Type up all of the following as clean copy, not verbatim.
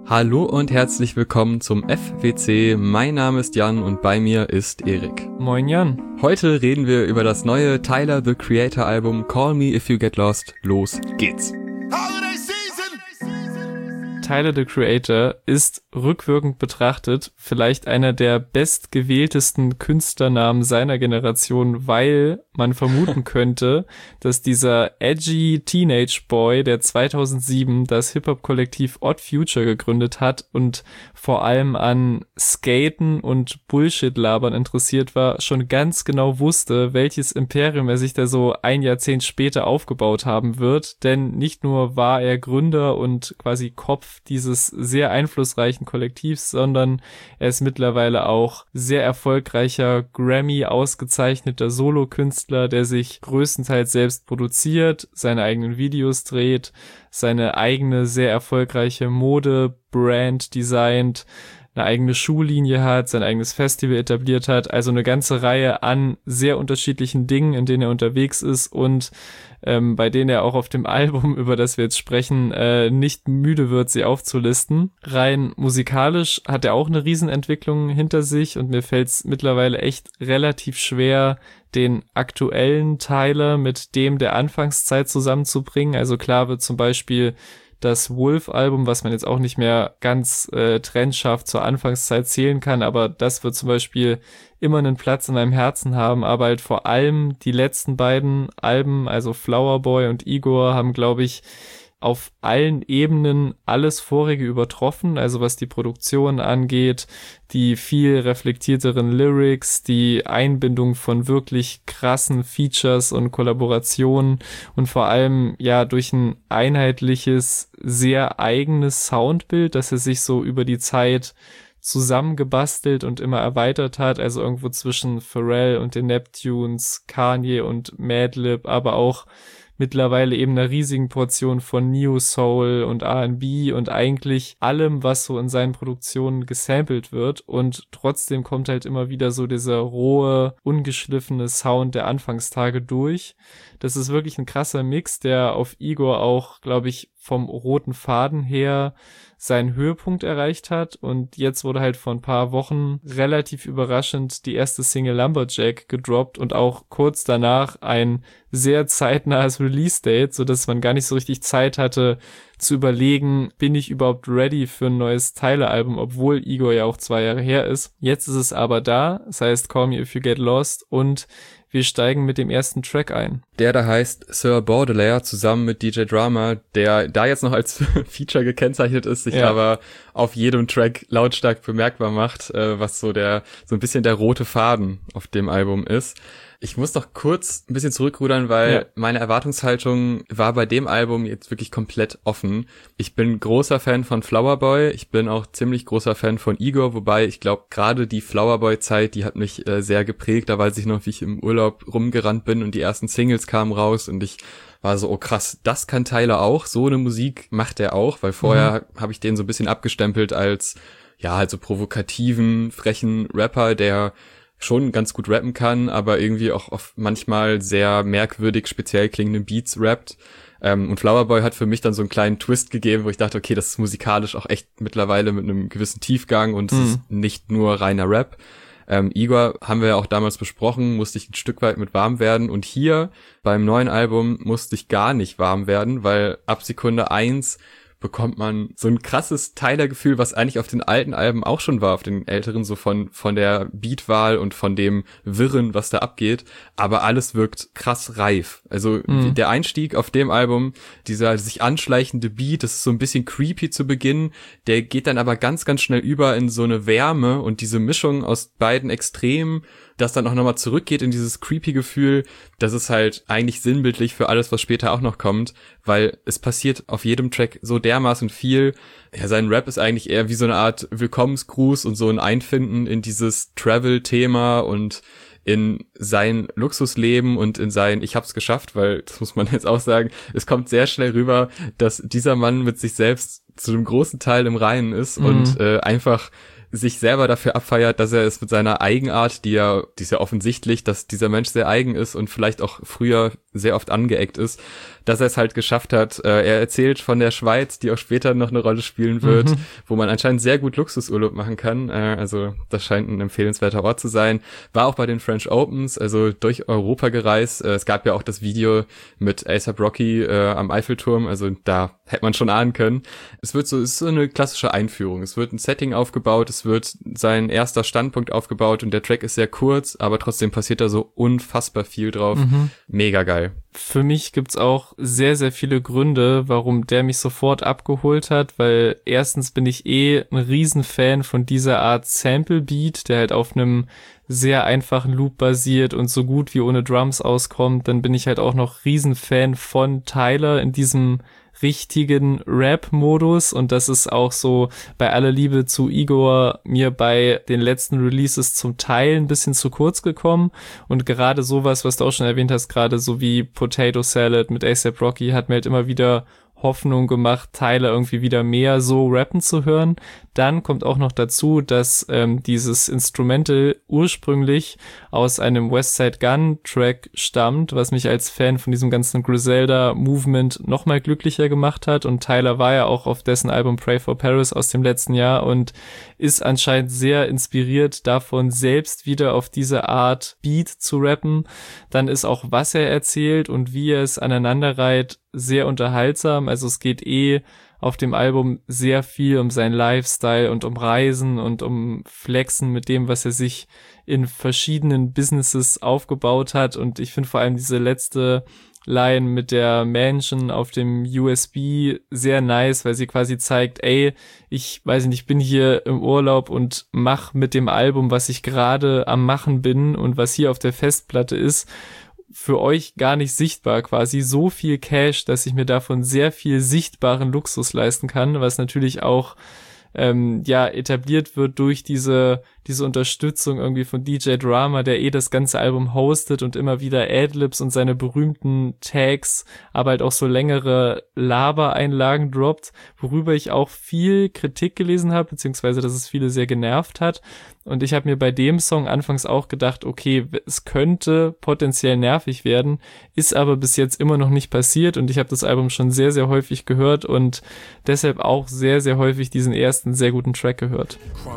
Hallo und herzlich willkommen zum FWC. Mein Name ist Jan und bei mir ist Erik. Moin Jan. Heute reden wir über das neue Tyler, the Creator Album Call Me If You Get Lost. Los geht's. Tyler, the Creator ist rückwirkend betrachtet vielleicht einer der bestgewähltesten Künstlernamen seiner Generation, weil man vermuten könnte, dass dieser edgy Teenage Boy, der 2007 das Hip-Hop-Kollektiv Odd Future gegründet hat und vor allem an Skaten und Bullshit-Labern interessiert war, schon ganz genau wusste, welches Imperium er sich da so ein Jahrzehnt später aufgebaut haben wird, denn nicht nur war er Gründer und quasi Kopf dieses sehr einflussreichen Kollektivs, sondern er ist mittlerweile auch sehr erfolgreicher, Grammy ausgezeichneter Solokünstler, der sich größtenteils selbst produziert, seine eigenen Videos dreht, seine eigene sehr erfolgreiche Mode-Brand designt, eine eigene Schuhlinie hat, sein eigenes Festival etabliert hat, also eine ganze Reihe an sehr unterschiedlichen Dingen, in denen er unterwegs ist und bei denen er auch auf dem Album, über das wir jetzt sprechen, nicht müde wird, sie aufzulisten. Rein musikalisch hat er auch eine Riesenentwicklung hinter sich und mir fällt es mittlerweile echt relativ schwer, den aktuellen Tyler mit dem der Anfangszeit zusammenzubringen. Also klar wird zum Beispiel das Wolf-Album, was man jetzt auch nicht mehr ganz trennscharf zur Anfangszeit zählen kann, aber das wird zum Beispiel immer einen Platz in meinem Herzen haben, aber halt vor allem die letzten beiden Alben, also Flower Boy und Igor, haben, glaube ich, auf allen Ebenen alles Vorige übertroffen, also was die Produktion angeht, die viel reflektierteren Lyrics, die Einbindung von wirklich krassen Features und Kollaborationen und vor allem ja durch ein einheitliches, sehr eigenes Soundbild, das er sich so über die Zeit zusammengebastelt und immer erweitert hat, also irgendwo zwischen Pharrell und den Neptunes, Kanye und Madlib, aber auch mittlerweile eben einer riesigen Portion von Neo Soul und R&B und eigentlich allem, was so in seinen Produktionen gesampelt wird, und trotzdem kommt halt immer wieder so dieser rohe, ungeschliffene Sound der Anfangstage durch. Das ist wirklich ein krasser Mix, der auf Igor auch, glaube ich, vom roten Faden her seinen Höhepunkt erreicht hat, und jetzt wurde halt vor ein paar Wochen relativ überraschend die erste Single Lumberjack gedroppt und auch kurz danach ein sehr zeitnahes Release-Date, sodass man gar nicht so richtig Zeit hatte zu überlegen, bin ich überhaupt ready für ein neues Tyler-Album, obwohl Igor ja auch 2 Jahre her ist. Jetzt ist es aber da, das heißt Call Me If You Get Lost, und wir steigen mit dem ersten Track ein. Der da heißt Sir Baudelaire zusammen mit DJ Drama, der da jetzt noch als Feature gekennzeichnet ist, sich aber auf jedem Track lautstark bemerkbar macht, was so ein bisschen der rote Faden auf dem Album ist. Ich muss noch kurz ein bisschen zurückrudern, weil meine Erwartungshaltung war bei dem Album jetzt wirklich komplett offen. Ich bin großer Fan von Flower Boy, ich bin auch ziemlich großer Fan von Igor, wobei ich glaube, gerade die Flower Boy-Zeit, die hat mich sehr geprägt. Da weiß ich noch, wie ich im Urlaub rumgerannt bin und die ersten Singles kamen raus und ich war so, oh krass, das kann Tyler auch, so eine Musik macht er auch, weil vorher habe ich den so ein bisschen abgestempelt als, ja, halt so provokativen, frechen Rapper, der schon ganz gut rappen kann, aber irgendwie auch auf manchmal sehr merkwürdig speziell klingende Beats rappt. Und Flower Boy hat für mich dann so einen kleinen Twist gegeben, wo ich dachte, okay, das ist musikalisch auch echt mittlerweile mit einem gewissen Tiefgang und es ist nicht nur reiner Rap. Igor haben wir ja auch damals besprochen, musste ich ein Stück weit mit warm werden, und hier beim neuen Album musste ich gar nicht warm werden, weil ab Sekunde 1 bekommt man so ein krasses Tyler-Gefühl, was eigentlich auf den alten Alben auch schon war, auf den älteren, so von der Beatwahl und von dem Wirren, was da abgeht, aber alles wirkt krass reif. Also der Einstieg auf dem Album, dieser sich anschleichende Beat, das ist so ein bisschen creepy zu Beginn, der geht dann aber ganz, ganz schnell über in so eine Wärme, und diese Mischung aus beiden Extremen, das dann auch nochmal zurückgeht in dieses creepy Gefühl, das ist halt eigentlich sinnbildlich für alles, was später auch noch kommt, weil es passiert auf jedem Track so dermaßen viel. Ja, sein Rap ist eigentlich eher wie so eine Art Willkommensgruß und so ein Einfinden in dieses Travel-Thema und in sein Luxusleben und in sein Ich hab's geschafft, weil, das muss man jetzt auch sagen, es kommt sehr schnell rüber, dass dieser Mann mit sich selbst zu einem großen Teil im Reinen ist und einfach sich selber dafür abfeiert, dass er es mit seiner Eigenart, die ist ja offensichtlich, dass dieser Mensch sehr eigen ist und vielleicht auch früher sehr oft angeeckt ist, dass er es halt geschafft hat. Er erzählt von der Schweiz, die auch später noch eine Rolle spielen wird, wo man anscheinend sehr gut Luxusurlaub machen kann. Also das scheint ein empfehlenswerter Ort zu sein. War auch bei den French Opens, also durch Europa gereist. Es gab ja auch das Video mit A$AP Rocky am Eiffelturm, also da hätte man schon ahnen können. Es ist so eine klassische Einführung. Es wird ein Setting aufgebaut, es wird sein erster Standpunkt aufgebaut und der Track ist sehr kurz, aber trotzdem passiert da so unfassbar viel drauf. Mega geil. Für mich gibt's auch sehr, sehr viele Gründe, warum der mich sofort abgeholt hat, weil erstens bin ich ein Riesenfan von dieser Art Sample-Beat, der halt auf einem sehr einfachen Loop basiert und so gut wie ohne Drums auskommt. Dann bin ich halt auch noch Riesenfan von Tyler in diesem richtigen Rap-Modus, und das ist auch so bei aller Liebe zu Igor mir bei den letzten Releases zum Teil ein bisschen zu kurz gekommen, und gerade sowas, was du auch schon erwähnt hast, gerade so wie Potato Salad mit A$AP Rocky, hat mir halt immer wieder Hoffnung gemacht, Tyler irgendwie wieder mehr so rappen zu hören. Dann kommt auch noch dazu, dass dieses Instrumental ursprünglich aus einem Westside Gunn Track stammt, was mich als Fan von diesem ganzen Griselda-Movement noch mal glücklicher gemacht hat, und Tyler war ja auch auf dessen Album Pray for Paris aus dem letzten Jahr und ist anscheinend sehr inspiriert davon, selbst wieder auf diese Art Beat zu rappen. Dann ist auch, was er erzählt und wie er es aneinanderreiht, sehr unterhaltsam. Also es geht auf dem Album sehr viel um seinen Lifestyle und um Reisen und um Flexen mit dem, was er sich in verschiedenen Businesses aufgebaut hat. Und ich finde vor allem diese letzte Line mit der Mansion auf dem USB sehr nice, weil sie quasi zeigt, ich weiß nicht, ich bin hier im Urlaub und mach mit dem Album, was ich gerade am machen bin und was hier auf der Festplatte ist, für euch gar nicht sichtbar, quasi so viel Cash, dass ich mir davon sehr viel sichtbaren Luxus leisten kann, was natürlich auch etabliert wird durch diese Unterstützung irgendwie von DJ Drama, der das ganze Album hostet und immer wieder Adlibs und seine berühmten Tags, aber halt auch so längere Laber-Einlagen droppt, worüber ich auch viel Kritik gelesen habe, beziehungsweise dass es viele sehr genervt hat. Und ich habe mir bei dem Song anfangs auch gedacht, okay, es könnte potenziell nervig werden, ist aber bis jetzt immer noch nicht passiert, und ich habe das Album schon sehr, sehr häufig gehört und deshalb auch sehr, sehr häufig diesen ersten sehr guten Track gehört.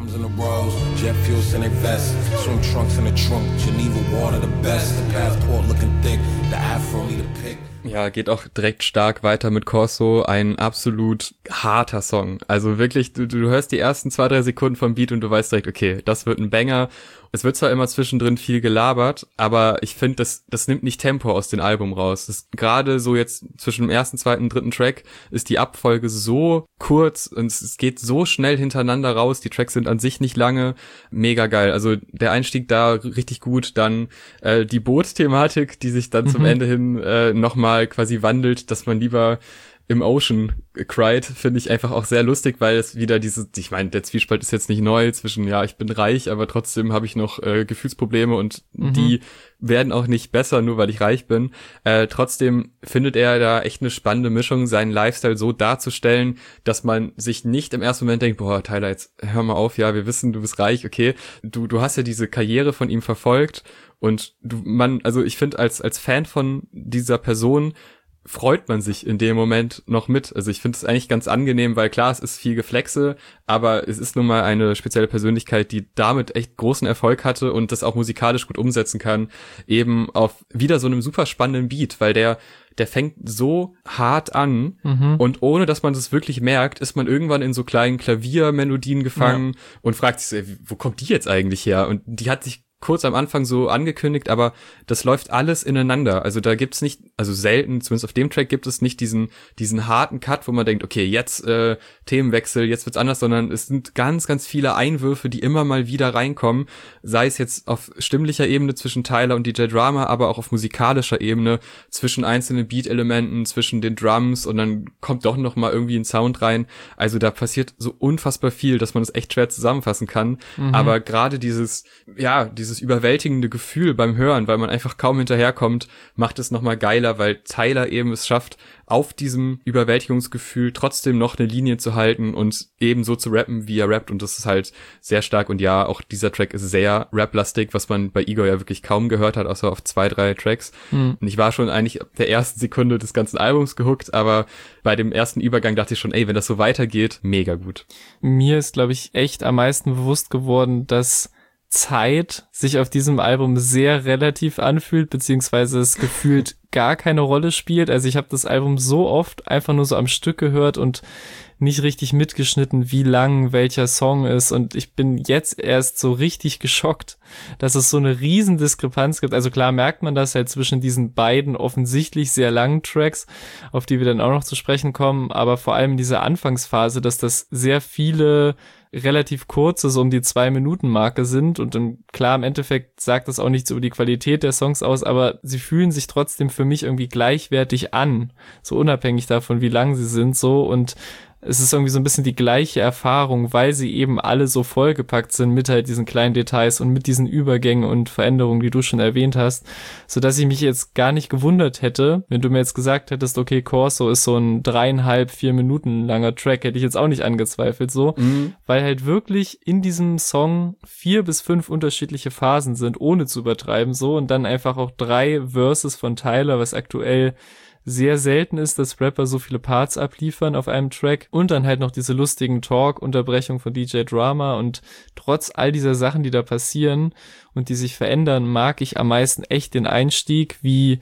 Ja, geht auch direkt stark weiter mit Corso, ein absolut harter Song. Also wirklich, du hörst die ersten 2-3 Sekunden vom Beat und du weißt direkt, okay, das wird ein Banger. Es wird zwar immer zwischendrin viel gelabert, aber ich finde, das nimmt nicht Tempo aus dem Album raus. Gerade so jetzt zwischen dem ersten, zweiten, dritten Track ist die Abfolge so kurz und es geht so schnell hintereinander raus. Die Tracks sind an sich nicht lange. Mega geil. Also der Einstieg da richtig gut. Dann die Boot-Thematik, die sich dann zum Ende hin nochmal quasi wandelt, dass man lieber im Ocean cried, finde ich einfach auch sehr lustig, weil es wieder ich meine, der Zwiespalt ist jetzt nicht neu zwischen, ja, ich bin reich, aber trotzdem habe ich noch Gefühlsprobleme und die werden auch nicht besser, nur weil ich reich bin. Trotzdem findet er da echt eine spannende Mischung, seinen Lifestyle so darzustellen, dass man sich nicht im ersten Moment denkt, boah, Tyler, jetzt hör mal auf, ja, wir wissen, du bist reich, okay, du hast ja diese Karriere von ihm verfolgt und also ich finde, als Fan von dieser Person freut man sich in dem Moment noch mit. Also ich finde es eigentlich ganz angenehm, weil klar, es ist viel Geflexe, aber es ist nun mal eine spezielle Persönlichkeit, die damit echt großen Erfolg hatte und das auch musikalisch gut umsetzen kann, eben auf wieder so einem super spannenden Beat, weil der fängt so hart an und ohne, dass man das wirklich merkt, ist man irgendwann in so kleinen Klaviermelodien gefangen und fragt sich, wo kommt die jetzt eigentlich her? Und die hat sich kurz am Anfang so angekündigt, aber das läuft alles ineinander. Also da gibt's nicht, also selten, zumindest auf dem Track gibt es nicht diesen harten Cut, wo man denkt, okay, jetzt Themenwechsel, jetzt wird's anders, sondern es sind ganz, ganz viele Einwürfe, die immer mal wieder reinkommen, sei es jetzt auf stimmlicher Ebene zwischen Tyler und DJ Drama, aber auch auf musikalischer Ebene zwischen einzelnen Beat-Elementen, zwischen den Drums und dann kommt doch noch mal irgendwie ein Sound rein. Also da passiert so unfassbar viel, dass man es echt schwer zusammenfassen kann. Aber gerade dieses dieses überwältigende Gefühl beim Hören, weil man einfach kaum hinterherkommt, macht es nochmal geiler, weil Tyler eben es schafft, auf diesem Überwältigungsgefühl trotzdem noch eine Linie zu halten und eben so zu rappen, wie er rappt, und das ist halt sehr stark. Und ja, auch dieser Track ist sehr rap-lastig, was man bei Igor ja wirklich kaum gehört hat, außer auf 2, 3 Tracks. Und ich war schon eigentlich ab der ersten Sekunde des ganzen Albums gehuckt, aber bei dem ersten Übergang dachte ich schon, ey, wenn das so weitergeht, mega gut. Mir ist, glaube ich, echt am meisten bewusst geworden, dass Zeit sich auf diesem Album sehr relativ anfühlt, beziehungsweise es gefühlt gar keine Rolle spielt. Also ich habe das Album so oft einfach nur so am Stück gehört und nicht richtig mitgeschnitten, wie lang welcher Song ist, und ich bin jetzt erst so richtig geschockt, dass es so eine riesen Diskrepanz gibt. Also klar merkt man das halt zwischen diesen beiden offensichtlich sehr langen Tracks, auf die wir dann auch noch zu sprechen kommen, aber vor allem in dieser Anfangsphase, dass das sehr viele relativ kurze, so um die 2-Minuten-Marke sind, und dann klar, im Endeffekt sagt das auch nichts über die Qualität der Songs aus, aber sie fühlen sich trotzdem für mich irgendwie gleichwertig an, so unabhängig davon, wie lang sie sind, so, und es ist irgendwie so ein bisschen die gleiche Erfahrung, weil sie eben alle so vollgepackt sind mit halt diesen kleinen Details und mit diesen Übergängen und Veränderungen, die du schon erwähnt hast, so dass ich mich jetzt gar nicht gewundert hätte, wenn du mir jetzt gesagt hättest, okay, Corso ist so ein 3,5-4 Minuten langer Track, hätte ich jetzt auch nicht angezweifelt, so, weil halt wirklich in diesem Song 4 bis 5 unterschiedliche Phasen sind, ohne zu übertreiben, so, und dann einfach auch 3 Verses von Tyler, was aktuell sehr selten ist, dass Rapper so viele Parts abliefern auf einem Track, und dann halt noch diese lustigen Talk-Unterbrechungen von DJ Drama, und trotz all dieser Sachen, die da passieren und die sich verändern, mag ich am meisten echt den Einstieg, wie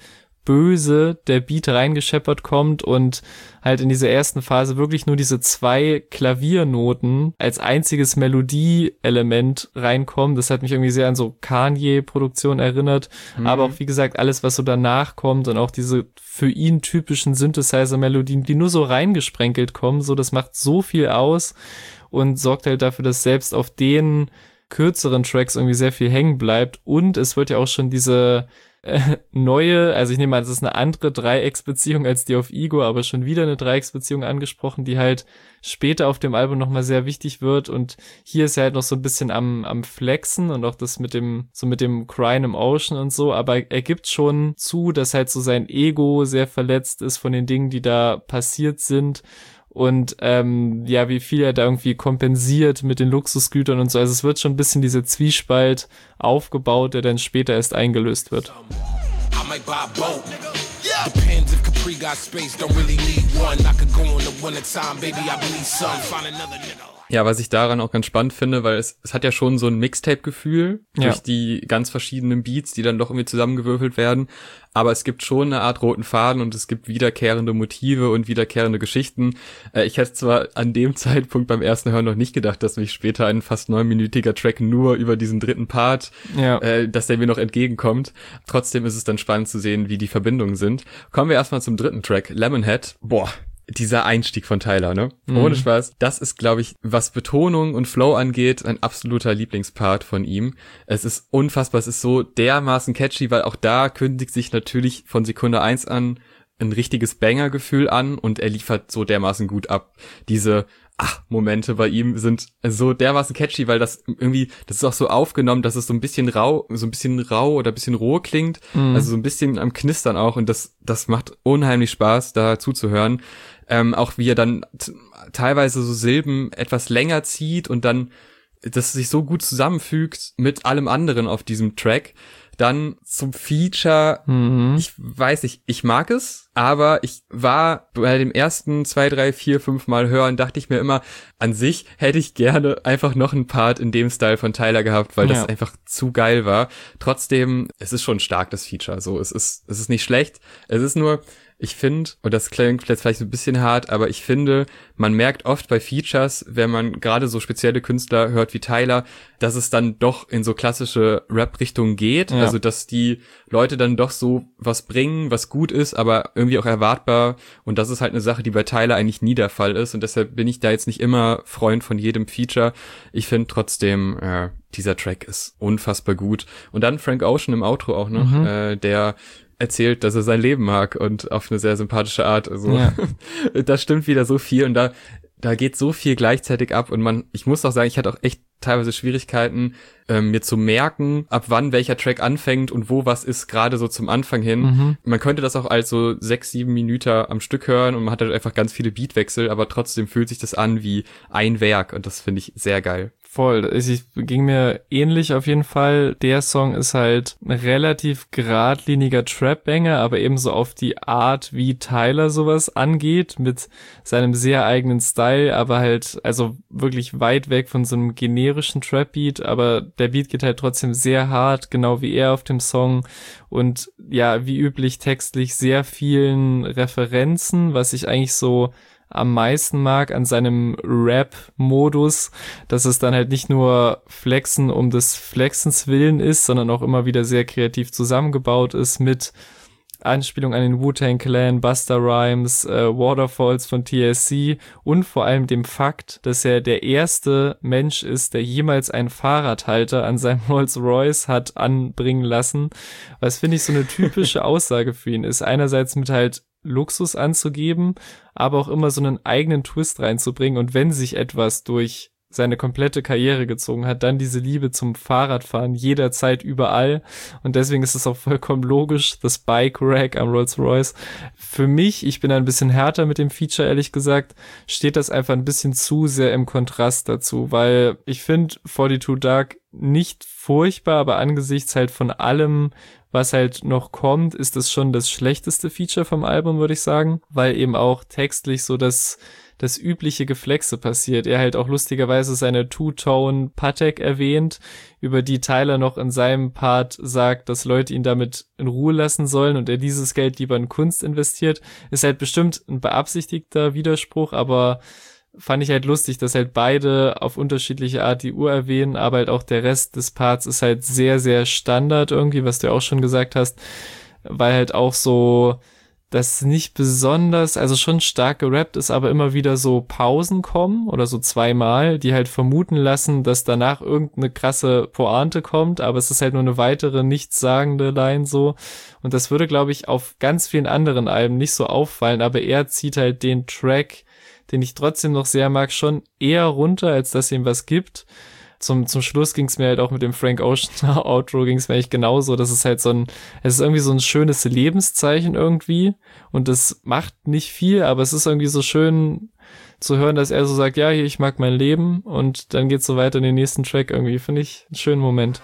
böse der Beat reingescheppert kommt und halt in dieser ersten Phase wirklich nur diese 2 Klaviernoten als einziges Melodieelement reinkommen. Das hat mich irgendwie sehr an so Kanye-Produktion erinnert, aber auch, wie gesagt, alles, was so danach kommt, und auch diese für ihn typischen Synthesizer-Melodien, die nur so reingesprenkelt kommen, so, das macht so viel aus und sorgt halt dafür, dass selbst auf den kürzeren Tracks irgendwie sehr viel hängen bleibt, und es wird ja auch schon diese neue, also ich nehme an, es ist eine andere Dreiecksbeziehung als die auf Igor, aber schon wieder eine Dreiecksbeziehung angesprochen, die halt später auf dem Album nochmal sehr wichtig wird, und hier ist er halt noch so ein bisschen am Flexen und auch das mit dem Crying im Ocean und so, aber er gibt schon zu, dass halt so sein Ego sehr verletzt ist von den Dingen, die da passiert sind, und ja, wie viel er da irgendwie kompensiert mit den Luxusgütern und so. Also es wird schon ein bisschen dieser Zwiespalt aufgebaut, der dann später erst eingelöst wird. Ja, was ich daran auch ganz spannend finde, weil es hat ja schon so ein Mixtape-Gefühl durch die ganz verschiedenen Beats, die dann doch irgendwie zusammengewürfelt werden. Aber es gibt schon eine Art roten Faden und es gibt wiederkehrende Motive und wiederkehrende Geschichten. Ich hätte zwar an dem Zeitpunkt beim ersten Hören noch nicht gedacht, dass mich später ein fast 9-minütiger Track nur über diesen dritten Part, dass der mir noch entgegenkommt. Trotzdem ist es dann spannend zu sehen, wie die Verbindungen sind. Kommen wir erstmal zum dritten Track, Lemonhead. Boah. Dieser Einstieg von Tyler, ne? Ohne Spaß. Das ist, glaube ich, was Betonung und Flow angeht, ein absoluter Lieblingspart von ihm. Es ist unfassbar, es ist so dermaßen catchy, weil auch da kündigt sich natürlich von Sekunde 1 an ein richtiges Banger-Gefühl an und er liefert so dermaßen gut ab. Diese Momente bei ihm sind so dermaßen catchy, weil das irgendwie, das ist auch so aufgenommen, dass es so ein bisschen rau oder ein bisschen roh klingt, also so ein bisschen am Knistern auch, und das macht unheimlich Spaß, da zuzuhören. Auch wie er dann teilweise so Silben etwas länger zieht und dann das sich so gut zusammenfügt mit allem anderen auf diesem Track. Dann zum Feature, ich weiß nicht, ich mag es, aber ich war bei dem ersten 2, 3, 4, 5 Mal hören, dachte ich mir immer, an sich hätte ich gerne einfach noch einen Part in dem Style von Tyler gehabt, weil das einfach zu geil war. Trotzdem, es ist schon stark, das Feature, so, es ist nicht schlecht, es ist nur, ich finde, und das klingt vielleicht so ein bisschen hart, aber ich finde, man merkt oft bei Features, wenn man gerade so spezielle Künstler hört wie Tyler, dass es dann doch in so klassische Rap-Richtungen geht. Ja. Also, dass die Leute dann doch so was bringen, was gut ist, aber irgendwie auch erwartbar. Und das ist halt eine Sache, die bei Tyler eigentlich nie der Fall ist. Und deshalb bin ich da jetzt nicht immer Freund von jedem Feature. Ich finde trotzdem, dieser Track ist unfassbar gut. Und dann Frank Ocean im Outro auch noch, der erzählt, dass er sein Leben mag und auf eine sehr sympathische Art. Also das stimmt wieder so viel, und da da geht so viel gleichzeitig ab und ich muss auch sagen, ich hatte auch echt teilweise Schwierigkeiten, mir zu merken, ab wann welcher Track anfängt und wo was ist, gerade so zum Anfang hin. Man könnte das auch als so 6-7 Minuten am Stück hören und man hat halt einfach ganz viele Beatwechsel, aber trotzdem fühlt sich das an wie ein Werk und das finde ich sehr geil. Voll. Es ging mir ähnlich auf jeden Fall. Der Song ist halt ein relativ geradliniger Trap-Banger, aber eben so auf die Art, wie Tyler sowas angeht, mit seinem sehr eigenen Style, aber halt, also wirklich weit weg von so einem generischen Trap-Beat, aber der Beat geht halt trotzdem sehr hart, genau wie er auf dem Song und ja, wie üblich textlich sehr vielen Referenzen, was ich eigentlich so am meisten mag an seinem Rap-Modus, dass es dann halt nicht nur Flexen um des Flexens willen ist, sondern auch immer wieder sehr kreativ zusammengebaut ist mit Anspielung an den Wu-Tang Clan, Busta Rhymes, Waterfalls von TLC und vor allem dem Fakt, dass er der erste Mensch ist, der jemals einen Fahrradhalter an seinem Rolls-Royce hat anbringen lassen, was finde ich so eine typische Aussage für ihn ist. Einerseits mit halt Luxus anzugeben, aber auch immer so einen eigenen Twist reinzubringen und wenn sich etwas durch seine komplette Karriere gezogen hat, dann diese Liebe zum Fahrradfahren jederzeit überall und deswegen ist es auch vollkommen logisch, das Bike Rack am Rolls-Royce. Für mich, ich bin ein bisschen härter mit dem Feature, ehrlich gesagt, steht das einfach ein bisschen zu sehr im Kontrast dazu, weil ich finde 42 Dugg nicht furchtbar, aber angesichts halt von allem, was halt noch kommt, ist es schon das schlechteste Feature vom Album, würde ich sagen, weil eben auch textlich so das übliche Geflexe passiert. Er halt auch lustigerweise seine Two-Tone Patek erwähnt, über die Tyler noch in seinem Part sagt, dass Leute ihn damit in Ruhe lassen sollen und er dieses Geld lieber in Kunst investiert. Ist halt bestimmt ein beabsichtigter Widerspruch, aber fand ich halt lustig, dass halt beide auf unterschiedliche Art die Uhr erwähnen, aber halt auch der Rest des Parts ist halt sehr, sehr Standard irgendwie, was du ja auch schon gesagt hast, weil halt auch so das nicht besonders, also schon stark gerappt ist, aber immer wieder so Pausen kommen oder so zweimal, die halt vermuten lassen, dass danach irgendeine krasse Pointe kommt, aber es ist halt nur eine weitere nichtssagende Line so und das würde, glaube ich, auf ganz vielen anderen Alben nicht so auffallen, aber er zieht halt den Track, den ich trotzdem noch sehr mag, schon eher runter, als dass ihm was gibt. Zum Schluss ging es mir halt auch mit dem Frank Ocean Outro ging es mir eigentlich genauso. Das ist halt es ist irgendwie so ein schönes Lebenszeichen irgendwie und das macht nicht viel, aber es ist irgendwie so schön zu hören, dass er so sagt, ja, hier, ich mag mein Leben und dann geht's so weiter in den nächsten Track irgendwie. Finde ich einen schönen Moment.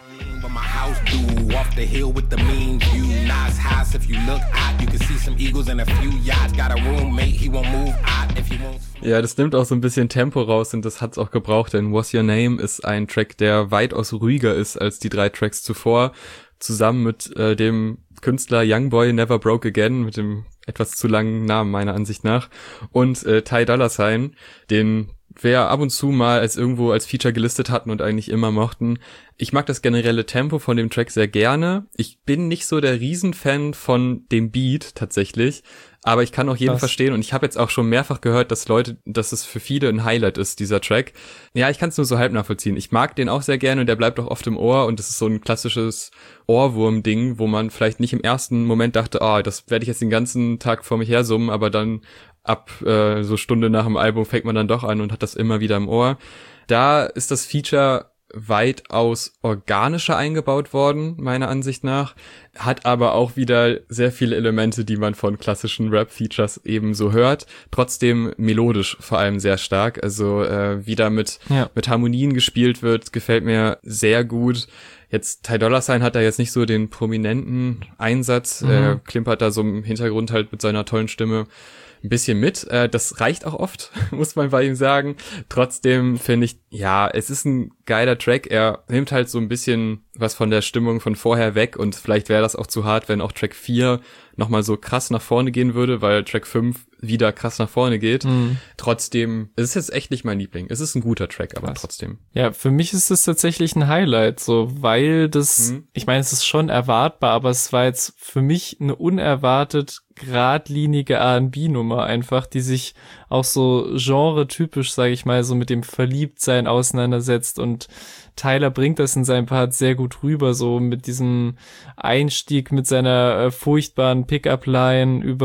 Ja, das nimmt auch so ein bisschen Tempo raus und das hat's auch gebraucht, denn What's Your Name ist ein Track, der weitaus ruhiger ist als die 3 Tracks zuvor, zusammen mit dem Künstler Youngboy Never Broke Again, mit dem etwas zu langen Namen meiner Ansicht nach, und Ty Dolla $ign, den wir ab und zu mal irgendwo als Feature gelistet hatten und eigentlich immer mochten. Ich mag das generelle Tempo von dem Track sehr gerne. Ich bin nicht so der Riesenfan von dem Beat tatsächlich, aber ich kann auch jeden verstehen und ich habe jetzt auch schon mehrfach gehört, dass es für viele ein Highlight ist, dieser Track. Ja, ich kann es nur so halb nachvollziehen. Ich mag den auch sehr gerne und der bleibt auch oft im Ohr und es ist so ein klassisches Ohrwurm-Ding, wo man vielleicht nicht im ersten Moment dachte, das werde ich jetzt den ganzen Tag vor mich her summen, aber dann ab so Stunde nach dem Album fängt man dann doch an und hat das immer wieder im Ohr. Da ist das Feature weitaus organischer eingebaut worden, meiner Ansicht nach, hat aber auch wieder sehr viele Elemente, die man von klassischen Rap-Features eben so hört, trotzdem melodisch vor allem sehr stark, also wie da mit Harmonien gespielt wird, gefällt mir sehr gut. Jetzt Ty Dolla $ign hat da jetzt nicht so den prominenten Einsatz, klimpert da so im Hintergrund halt mit seiner tollen Stimme ein bisschen mit. Das reicht auch oft, muss man bei ihm sagen. Trotzdem finde ich, ja, es ist ein geiler Track. Er nimmt halt so ein bisschen was von der Stimmung von vorher weg und vielleicht wäre das auch zu hart, wenn auch Track 4 nochmal so krass nach vorne gehen würde, weil Track 5 wieder krass nach vorne geht. Trotzdem, es ist jetzt echt nicht mein Liebling. Es ist ein guter Track, aber trotzdem. Ja, für mich ist es tatsächlich ein Highlight, so, weil das, ich meine, es ist schon erwartbar, aber es war jetzt für mich eine unerwartet geradlinige R&B-Nummer einfach, die sich auch so genre-typisch, sage ich mal, so mit dem Verliebtsein auseinandersetzt und Tyler bringt das in seinem Part sehr gut rüber, so mit diesem Einstieg mit seiner furchtbaren Pickup-Line über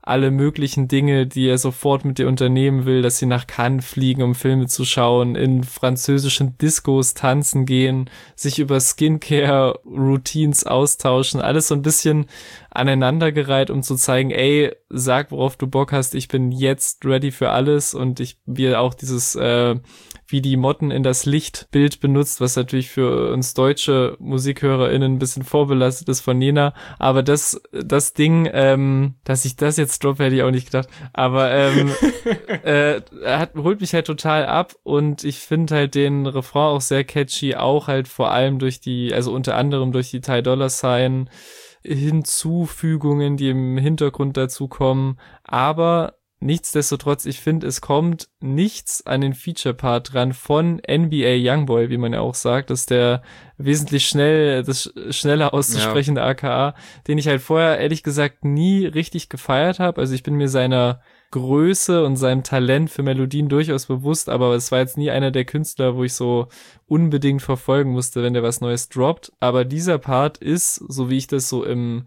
alle möglichen Dinge, die er sofort mit dir unternehmen will, dass sie nach Cannes fliegen, um Filme zu schauen, in französischen Discos tanzen gehen, sich über Skincare-Routines austauschen, alles so ein bisschen aneinandergereiht, um zu zeigen, ey, sag, worauf du Bock hast, ich bin jetzt ready für alles, und wir auch dieses wie die Motten in das Licht-Bild benutzt, was natürlich für uns deutsche MusikhörerInnen ein bisschen vorbelastet ist von Nena, aber das Ding, dass ich das jetzt droppe, hätte ich auch nicht gedacht, aber holt mich halt total ab, und ich finde halt den Refrain auch sehr catchy, auch halt vor allem unter anderem durch die Ty Dolla $ign Hinzufügungen, die im Hintergrund dazu kommen, aber nichtsdestotrotz, ich finde, es kommt nichts an den Feature-Part dran von NBA Youngboy, wie man ja auch sagt, dass der wesentlich schneller auszusprechende AKA, den ich halt vorher ehrlich gesagt nie richtig gefeiert habe. Also ich bin mir seiner Größe und seinem Talent für Melodien durchaus bewusst, aber es war jetzt nie einer der Künstler, wo ich so unbedingt verfolgen musste, wenn der was Neues droppt. Aber dieser Part ist, so wie ich das so in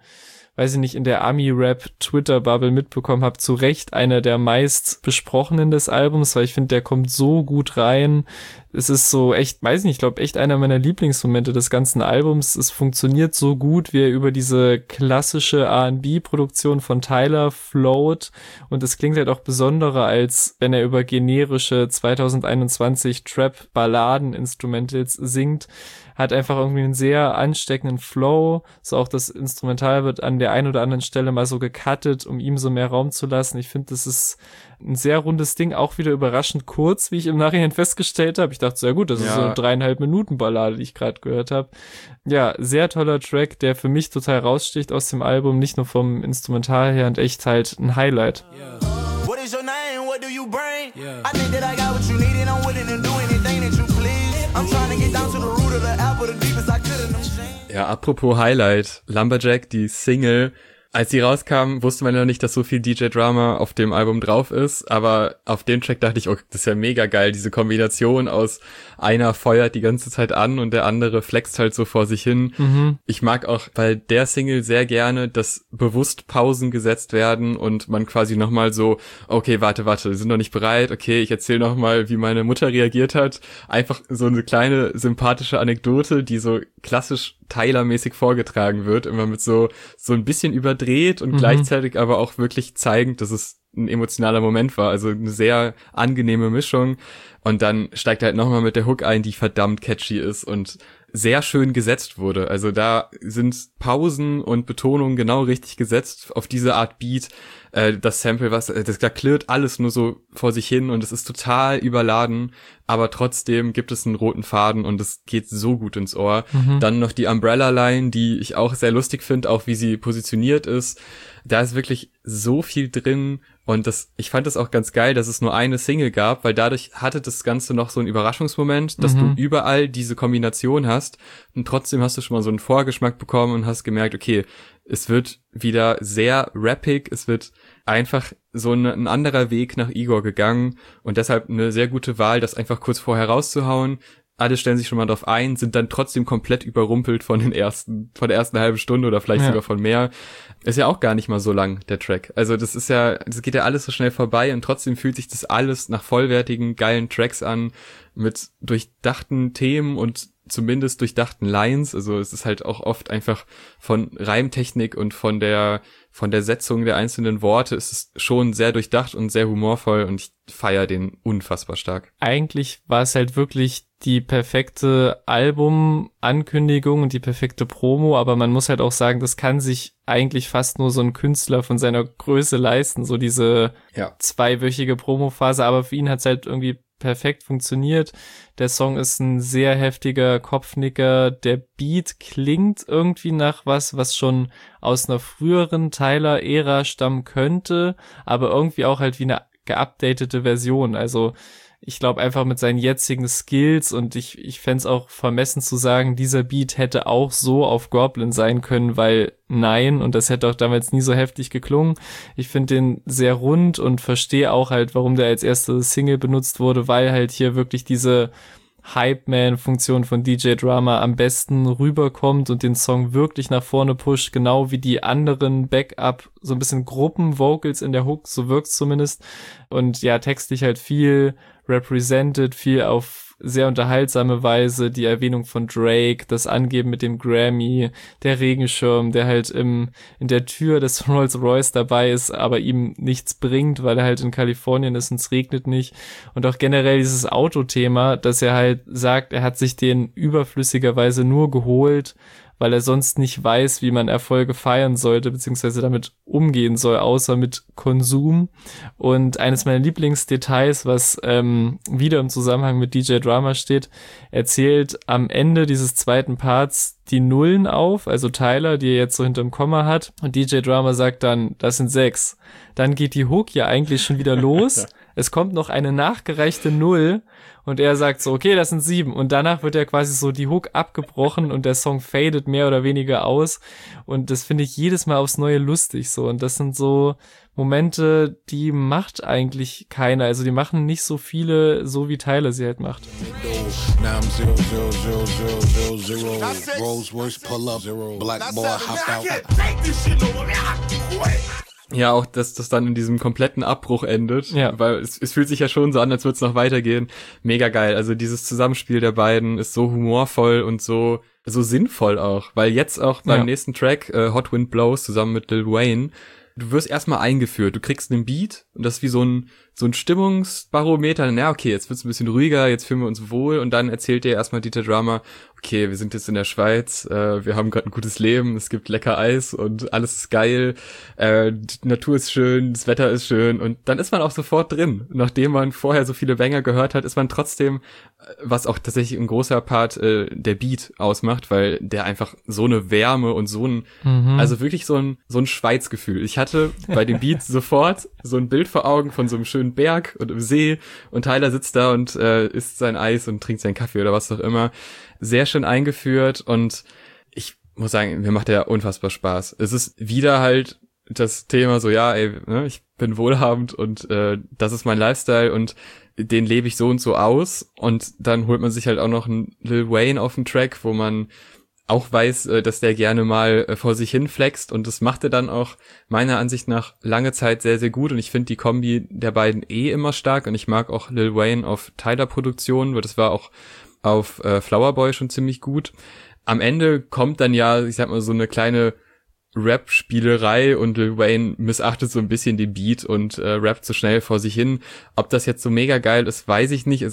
der Ami-Rap-Twitter-Bubble mitbekommen habe, zu Recht einer der meist besprochenen des Albums, weil ich finde, der kommt so gut rein. Es ist so echt, ich glaube echt einer meiner Lieblingsmomente des ganzen Albums. Es funktioniert so gut, wie er über diese klassische R&B-Produktion von Tyler float, und es klingt halt auch besonderer, als wenn er über generische 2021 Trap-Balladen-Instrumentals singt. Hat einfach irgendwie einen sehr ansteckenden Flow, so auch das Instrumental wird an der einen oder anderen Stelle mal so gecuttet, um ihm so mehr Raum zu lassen. Ich finde, das ist ein sehr rundes Ding, auch wieder überraschend kurz, wie ich im Nachhinein festgestellt habe. Ich dachte so, ja gut, das ist so eine 3,5 Minuten Ballade, die ich gerade gehört habe. Ja, sehr toller Track, der für mich total raussticht aus dem Album, nicht nur vom Instrumental her, und echt halt ein Highlight. Yeah. What is your name? What do you bring? Yeah. I think that I got what you need and I'm willing to do anything that you please. I'm trying to get down to the root of the apple, the deepest I could in them jeans. Ja, apropos Highlight, Lumberjack, die Single. Als sie rauskam, wusste man ja nicht, dass so viel DJ Drama auf dem Album drauf ist, aber auf dem Track dachte ich, oh, das ist ja mega geil, diese Kombination aus einer feuert die ganze Zeit an und der andere flext halt so vor sich hin. Mhm. Ich mag auch bei der Single sehr gerne, dass bewusst Pausen gesetzt werden und man quasi nochmal so, okay, warte, wir sind noch nicht bereit, okay, ich erzähle nochmal, wie meine Mutter reagiert hat. Einfach so eine kleine sympathische Anekdote, die so klassisch Tyler-mäßig vorgetragen wird, immer mit so ein bisschen überdreht und gleichzeitig aber auch wirklich zeigend, dass es ein emotionaler Moment war, also eine sehr angenehme Mischung, und dann steigt er halt nochmal mit der Hook ein, die verdammt catchy ist und sehr schön gesetzt wurde, also da sind Pausen und Betonungen genau richtig gesetzt auf diese Art Beat, das Sample, da klirrt alles nur so vor sich hin und es ist total überladen, aber trotzdem gibt es einen roten Faden und es geht so gut ins Ohr. Dann noch die Umbrella-Line, die ich auch sehr lustig finde, auch wie sie positioniert ist. Da ist wirklich so viel drin, und ich fand das auch ganz geil, dass es nur eine Single gab, weil dadurch hatte das Ganze noch so einen Überraschungsmoment, dass du überall diese Kombination hast, und trotzdem hast du schon mal so einen Vorgeschmack bekommen und hast gemerkt, okay, es wird wieder sehr rappig, es wird einfach so ein anderer Weg nach Igor gegangen, und deshalb eine sehr gute Wahl, das einfach kurz vorher rauszuhauen. Alle stellen sich schon mal drauf ein, sind dann trotzdem komplett überrumpelt von der ersten halben Stunde oder vielleicht sogar von mehr. Ist ja auch gar nicht mal so lang, der Track. Also das geht ja alles so schnell vorbei, und trotzdem fühlt sich das alles nach vollwertigen, geilen Tracks an, mit durchdachten Themen und zumindest durchdachten Lines. Also es ist halt auch oft einfach von Reimtechnik und von der Setzung der einzelnen Worte ist es schon sehr durchdacht und sehr humorvoll, und ich feiere den unfassbar stark. Eigentlich war es halt wirklich die perfekte Albumankündigung und die perfekte Promo, aber man muss halt auch sagen, das kann sich eigentlich fast nur so ein Künstler von seiner Größe leisten, so diese zweiwöchige Promophase, aber für ihn hat es halt irgendwie perfekt funktioniert. Der Song ist ein sehr heftiger Kopfnicker. Der Beat klingt irgendwie nach was schon aus einer früheren Tyler-Ära stammen könnte, aber irgendwie auch halt wie eine geupdatete Version. Also ich glaube einfach mit seinen jetzigen Skills, und ich fände es auch vermessen zu sagen, dieser Beat hätte auch so auf Goblin sein können, weil nein, und das hätte auch damals nie so heftig geklungen. Ich finde den sehr rund und verstehe auch halt, warum der als erste Single benutzt wurde, weil halt hier wirklich diese Hype-Man-Funktion von DJ Drama am besten rüberkommt und den Song wirklich nach vorne pusht, genau wie die anderen Backup, so ein bisschen Gruppen-Vocals in der Hook, so wirkt's zumindest. Und ja, textlich halt viel represented, viel auf sehr unterhaltsame Weise, die Erwähnung von Drake, das Angeben mit dem Grammy, der Regenschirm, der halt in der Tür des Rolls-Royce dabei ist, aber ihm nichts bringt, weil er halt in Kalifornien ist und es regnet nicht. Und auch generell dieses Autothema, dass er halt sagt, er hat sich den überflüssigerweise nur geholt, weil er sonst nicht weiß, wie man Erfolge feiern sollte, beziehungsweise damit umgehen soll, außer mit Konsum. Und eines meiner Lieblingsdetails, was wieder im Zusammenhang mit DJ Drama steht, erzählt am Ende dieses zweiten Parts die Nullen auf, also Tyler, die er jetzt so hinterm Komma hat. Und DJ Drama sagt dann, das sind 6. Dann geht die Hook ja eigentlich schon wieder los. Es kommt noch eine nachgereichte 0 und er sagt so, okay, das sind 7. Und danach wird ja quasi so die Hook abgebrochen und der Song fadet mehr oder weniger aus. Und das finde ich jedes Mal aufs Neue lustig so. Und das sind so Momente, die macht eigentlich keiner. Also die machen nicht so viele, so wie Tyler sie halt macht. Ja, auch, dass das dann in diesem kompletten Abbruch endet, ja. Weil es fühlt sich ja schon so an, als würde es noch weitergehen. Mega geil. Also dieses Zusammenspiel der beiden ist so humorvoll und so sinnvoll auch, weil jetzt auch beim nächsten Track, Hot Wind Blows, zusammen mit Lil Wayne, du wirst erstmal eingeführt, du kriegst einen Beat und das ist wie so ein Stimmungsbarometer. Na, okay, jetzt wird's ein bisschen ruhiger, jetzt fühlen wir uns wohl und dann erzählt dir erstmal DJ Drama, okay, wir sind jetzt in der Schweiz, wir haben gerade ein gutes Leben, es gibt lecker Eis und alles ist geil, die Natur ist schön, das Wetter ist schön und dann ist man auch sofort drin. Nachdem man vorher so viele Banger gehört hat, ist man trotzdem, was auch tatsächlich ein großer Part der Beat ausmacht, weil der einfach so eine Wärme und so ein, also wirklich so ein Schweizgefühl. Ich hatte bei dem Beat sofort so ein Bild vor Augen von so einem schönen Berg und im See und Tyler sitzt da und isst sein Eis und trinkt seinen Kaffee oder was auch immer. Sehr schön eingeführt und ich muss sagen, mir macht der unfassbar Spaß. Es ist wieder halt das Thema so, ja, ey, ne, ich bin wohlhabend und das ist mein Lifestyle und den lebe ich so und so aus und dann holt man sich halt auch noch einen Lil Wayne auf den Track, wo man auch weiß, dass der gerne mal vor sich hin flext und das macht er dann auch meiner Ansicht nach lange Zeit sehr, sehr gut und ich finde die Kombi der beiden immer stark und ich mag auch Lil Wayne auf Tyler-Produktionen, weil das war auch auf Flower Boy schon ziemlich gut. Am Ende kommt dann ja, ich sag mal, so eine kleine Rap-Spielerei und Lil Wayne missachtet so ein bisschen den Beat und rappt so schnell vor sich hin. Ob das jetzt so mega geil ist, weiß ich nicht.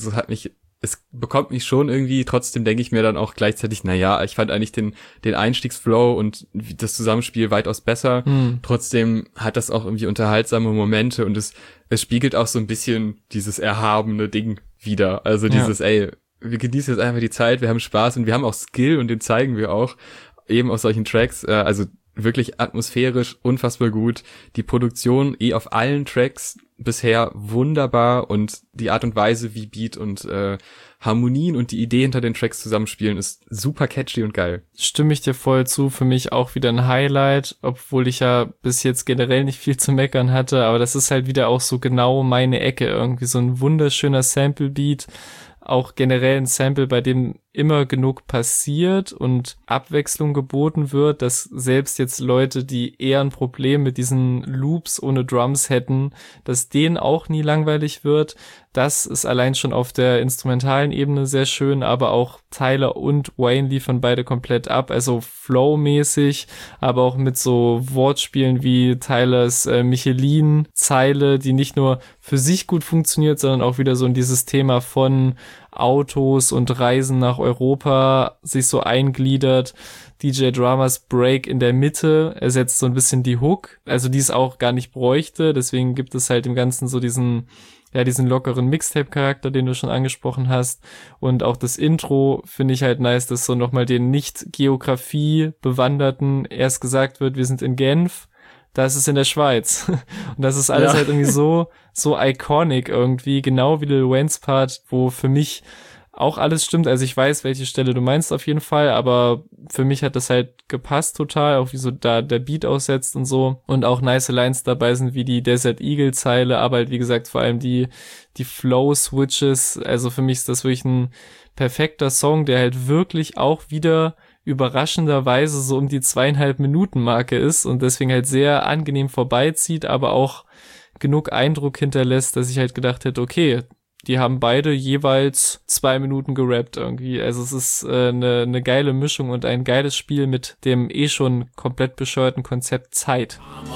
Es bekommt mich schon irgendwie, trotzdem denke ich mir dann auch gleichzeitig, naja, ich fand eigentlich den Einstiegsflow und das Zusammenspiel weitaus besser. Trotzdem hat das auch irgendwie unterhaltsame Momente und es spiegelt auch so ein bisschen dieses erhabene Ding wieder. Also dieses, ey, wir genießen jetzt einfach die Zeit, wir haben Spaß und wir haben auch Skill und den zeigen wir auch eben auf solchen Tracks. Also wirklich atmosphärisch unfassbar gut. Die Produktion auf allen Tracks bisher wunderbar und die Art und Weise, wie Beat und Harmonien und die Idee hinter den Tracks zusammenspielen, ist super catchy und geil. Stimme ich dir voll zu. Für mich auch wieder ein Highlight, obwohl ich ja bis jetzt generell nicht viel zu meckern hatte, aber das ist halt wieder auch so genau meine Ecke. Irgendwie so ein wunderschöner Sample-Beat, auch generell ein Sample, bei dem immer genug passiert und Abwechslung geboten wird, dass selbst jetzt Leute, die eher ein Problem mit diesen Loops ohne Drums hätten, dass denen auch nie langweilig wird. Das ist allein schon auf der instrumentalen Ebene sehr schön, aber auch Tyler und Wayne liefern beide komplett ab, also Flow-mäßig, aber auch mit so Wortspielen wie Tylers Michelin-Zeile, die nicht nur für sich gut funktioniert, sondern auch wieder so in dieses Thema von Autos und Reisen nach Europa sich so eingliedert. DJ Dramas Break in der Mitte ersetzt so ein bisschen die Hook, also die es auch gar nicht bräuchte, deswegen gibt es halt im Ganzen so diesen lockeren Mixtape-Charakter, den du schon angesprochen hast. Und auch das Intro finde ich halt nice, dass so nochmal den Nicht-Geografie-Bewanderten erst gesagt wird, wir sind in Genf, das ist in der Schweiz. Und das ist alles halt irgendwie so iconic irgendwie, genau wie Lil Waynes Part, wo für mich auch alles stimmt. Also ich weiß, welche Stelle du meinst auf jeden Fall, aber für mich hat das halt gepasst total, auch wie so da der Beat aussetzt und so. Und auch nice Lines dabei sind, wie die Desert Eagle Zeile, aber halt wie gesagt vor allem die Flow-Switches. Also für mich ist das wirklich ein perfekter Song, der halt wirklich auch wieder überraschenderweise so um die 2,5 Minuten Marke ist und deswegen halt sehr angenehm vorbeizieht, aber auch genug Eindruck hinterlässt, dass ich halt gedacht hätte, okay, die haben beide jeweils 2 Minuten gerappt irgendwie. Also es ist eine geile Mischung und ein geiles Spiel mit dem schon komplett bescheuerten Konzept Zeit.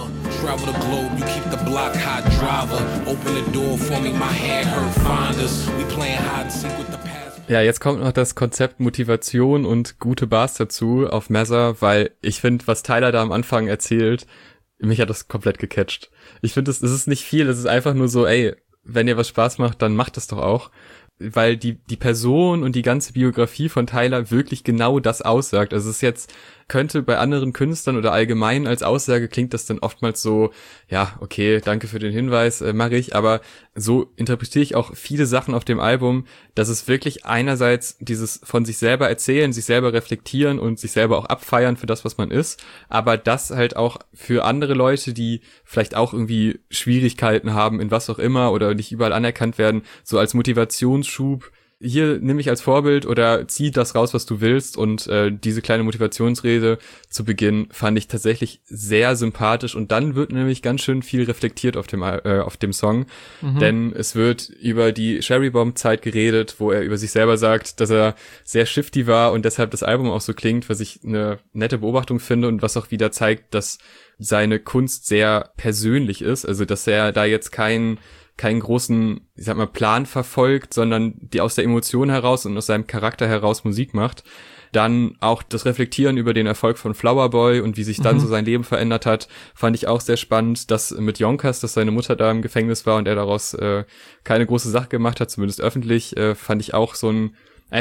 Ja, jetzt kommt noch das Konzept Motivation und gute Bars dazu auf Messer, weil ich finde, was Tyler da am Anfang erzählt, mich hat das komplett gecatcht. Ich finde, es ist nicht viel, es ist einfach nur so, ey, wenn dir was Spaß macht, dann macht das doch auch. Weil die Person und die ganze Biografie von Tyler wirklich genau das aussagt. Also es jetzt könnte bei anderen Künstlern oder allgemein als Aussage klingt das dann oftmals so, ja, okay, danke für den Hinweis, mache ich, aber so interpretiere ich auch viele Sachen auf dem Album, dass es wirklich einerseits dieses von sich selber erzählen, sich selber reflektieren und sich selber auch abfeiern für das, was man ist, aber das halt auch für andere Leute, die vielleicht auch irgendwie Schwierigkeiten haben in was auch immer oder nicht überall anerkannt werden, so als Motivationsschub, hier nimm mich als Vorbild oder zieh das raus, was du willst. Und diese kleine Motivationsrede zu Beginn fand ich tatsächlich sehr sympathisch. Und dann wird nämlich ganz schön viel reflektiert auf dem Song. Denn es wird über die Cherry Bomb Zeit geredet, wo er über sich selber sagt, dass er sehr shifty war und deshalb das Album auch so klingt, was ich eine nette Beobachtung finde und was auch wieder zeigt, dass seine Kunst sehr persönlich ist. Also dass er da jetzt keinen großen, ich sag mal, Plan verfolgt, sondern die aus der Emotion heraus und aus seinem Charakter heraus Musik macht. Dann auch das Reflektieren über den Erfolg von Flower Boy und wie sich dann so sein Leben verändert hat, fand ich auch sehr spannend. Das mit Yonkers, dass seine Mutter da im Gefängnis war und er daraus keine große Sache gemacht hat, zumindest öffentlich, fand ich auch so ein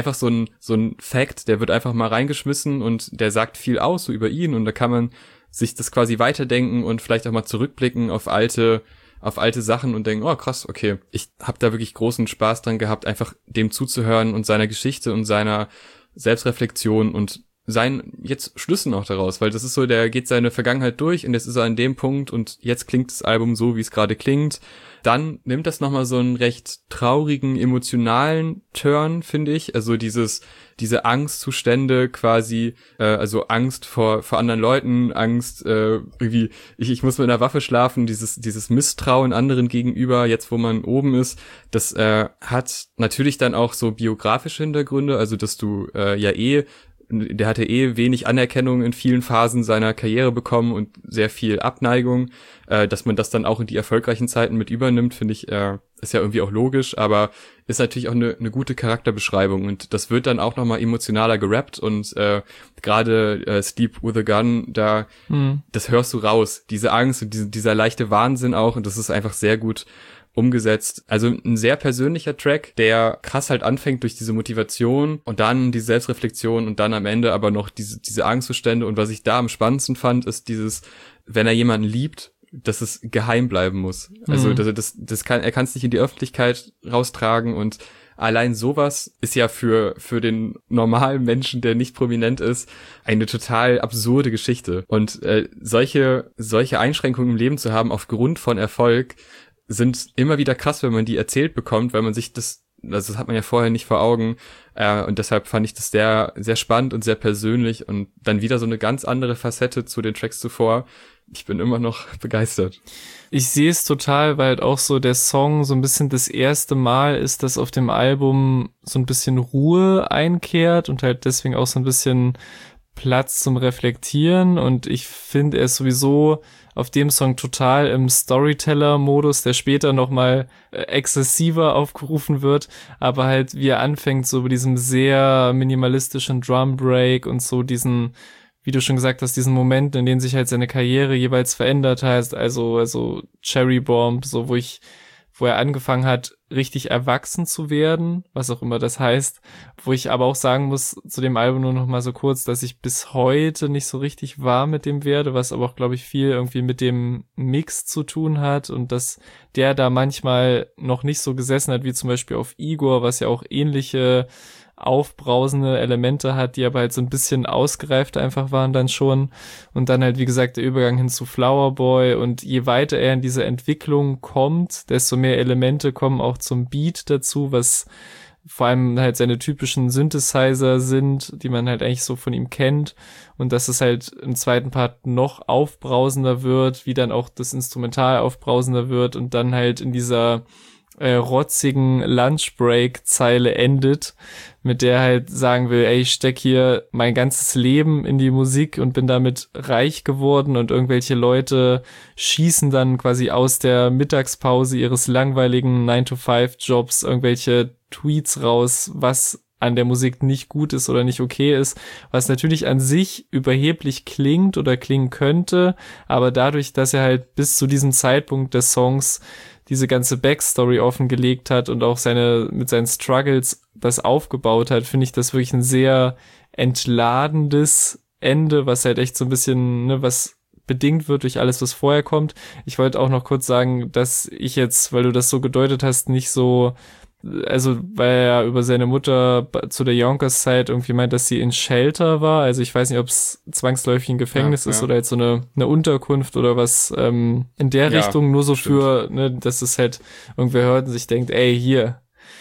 Fact, der wird einfach mal reingeschmissen und der sagt viel aus so über ihn und da kann man sich das quasi weiterdenken und vielleicht auch mal zurückblicken auf alte Sachen und denken, oh krass, okay, ich habe da wirklich großen Spaß dran gehabt, einfach dem zuzuhören und seiner Geschichte und seiner Selbstreflexion und seinen jetzt Schlüssen auch daraus, weil das ist so, der geht seine Vergangenheit durch und jetzt ist er an dem Punkt und jetzt klingt das Album so, wie es gerade klingt. Dann nimmt das nochmal so einen recht traurigen, emotionalen Turn, finde ich. Also diese Angstzustände quasi, also Angst vor anderen Leuten, Angst, irgendwie, ich muss mit einer Waffe schlafen, dieses Misstrauen anderen gegenüber, jetzt wo man oben ist, das hat natürlich dann auch so biografische Hintergründe, also dass du der hatte wenig Anerkennung in vielen Phasen seiner Karriere bekommen und sehr viel Abneigung, dass man das dann auch in die erfolgreichen Zeiten mit übernimmt, finde ich, ist ja irgendwie auch logisch, aber ist natürlich auch eine gute Charakterbeschreibung und das wird dann auch nochmal emotionaler gerappt und gerade Sleep with a Gun, da das hörst du raus, diese Angst und dieser leichte Wahnsinn auch und das ist einfach sehr gut umgesetzt. Also ein sehr persönlicher Track, der krass halt anfängt durch diese Motivation und dann die Selbstreflexion und dann am Ende aber noch diese Angstzustände und was ich da am spannendsten fand, ist wenn er jemanden liebt, dass es geheim bleiben muss. Also er kann es nicht in die Öffentlichkeit raustragen und allein sowas ist ja für den normalen Menschen, der nicht prominent ist, eine total absurde Geschichte. Und solche Einschränkungen im Leben zu haben aufgrund von Erfolg sind immer wieder krass, wenn man die erzählt bekommt, weil man sich das hat man ja vorher nicht vor Augen und deshalb fand ich das sehr, sehr spannend und sehr persönlich und dann wieder so eine ganz andere Facette zu den Tracks zuvor. Ich bin immer noch begeistert. Ich sehe es total, weil halt auch so der Song so ein bisschen das erste Mal ist, dass auf dem Album so ein bisschen Ruhe einkehrt und halt deswegen auch so ein bisschen Platz zum Reflektieren und ich finde, er ist sowieso auf dem Song total im Storyteller-Modus, der später nochmal exzessiver aufgerufen wird, aber halt wie er anfängt, so bei diesem sehr minimalistischen Drum-Break und so diesen, wie du schon gesagt hast, diesen Moment, in denen sich halt seine Karriere jeweils verändert hat, also Cherry Bomb, so wo ich wo er angefangen hat, richtig erwachsen zu werden, was auch immer das heißt, wo ich aber auch sagen muss, zu dem Album nur noch mal so kurz, dass ich bis heute nicht so richtig warm mit dem werde, was aber auch, glaube ich, viel irgendwie mit dem Mix zu tun hat und dass der da manchmal noch nicht so gesessen hat, wie zum Beispiel auf Igor, was ja auch ähnliche aufbrausende Elemente hat, die aber halt so ein bisschen ausgereift einfach waren dann schon. Und dann halt, wie gesagt, der Übergang hin zu Flower Boy. Und je weiter er in diese Entwicklung kommt, desto mehr Elemente kommen auch zum Beat dazu, was vor allem halt seine typischen Synthesizer sind, die man halt eigentlich so von ihm kennt. Und dass es halt im zweiten Part noch aufbrausender wird, wie dann auch das Instrumental aufbrausender wird und dann halt in dieser rotzigen Lunchbreak-Zeile endet, mit der halt sagen will, ey, ich steck hier mein ganzes Leben in die Musik und bin damit reich geworden und irgendwelche Leute schießen dann quasi aus der Mittagspause ihres langweiligen 9-to-5-Jobs irgendwelche Tweets raus, was an der Musik nicht gut ist oder nicht okay ist, was natürlich an sich überheblich klingt oder klingen könnte, aber dadurch, dass er halt bis zu diesem Zeitpunkt des Songs diese ganze Backstory offengelegt hat und auch mit seinen Struggles das aufgebaut hat, finde ich das wirklich ein sehr entladendes Ende, was halt echt so ein bisschen, ne, was bedingt wird durch alles, was vorher kommt. Ich wollte auch noch kurz sagen, dass ich jetzt, weil du das so gedeutet hast, nicht so, also weil er über seine Mutter zu der Yonkers-Zeit irgendwie meint, dass sie in Shelter war. Also ich weiß nicht, ob es zwangsläufig ein Gefängnis ist oder jetzt so eine Unterkunft oder was in der Richtung. Nur so stimmt. Für, ne, dass es halt irgendwer hört und sich denkt, ey, hier,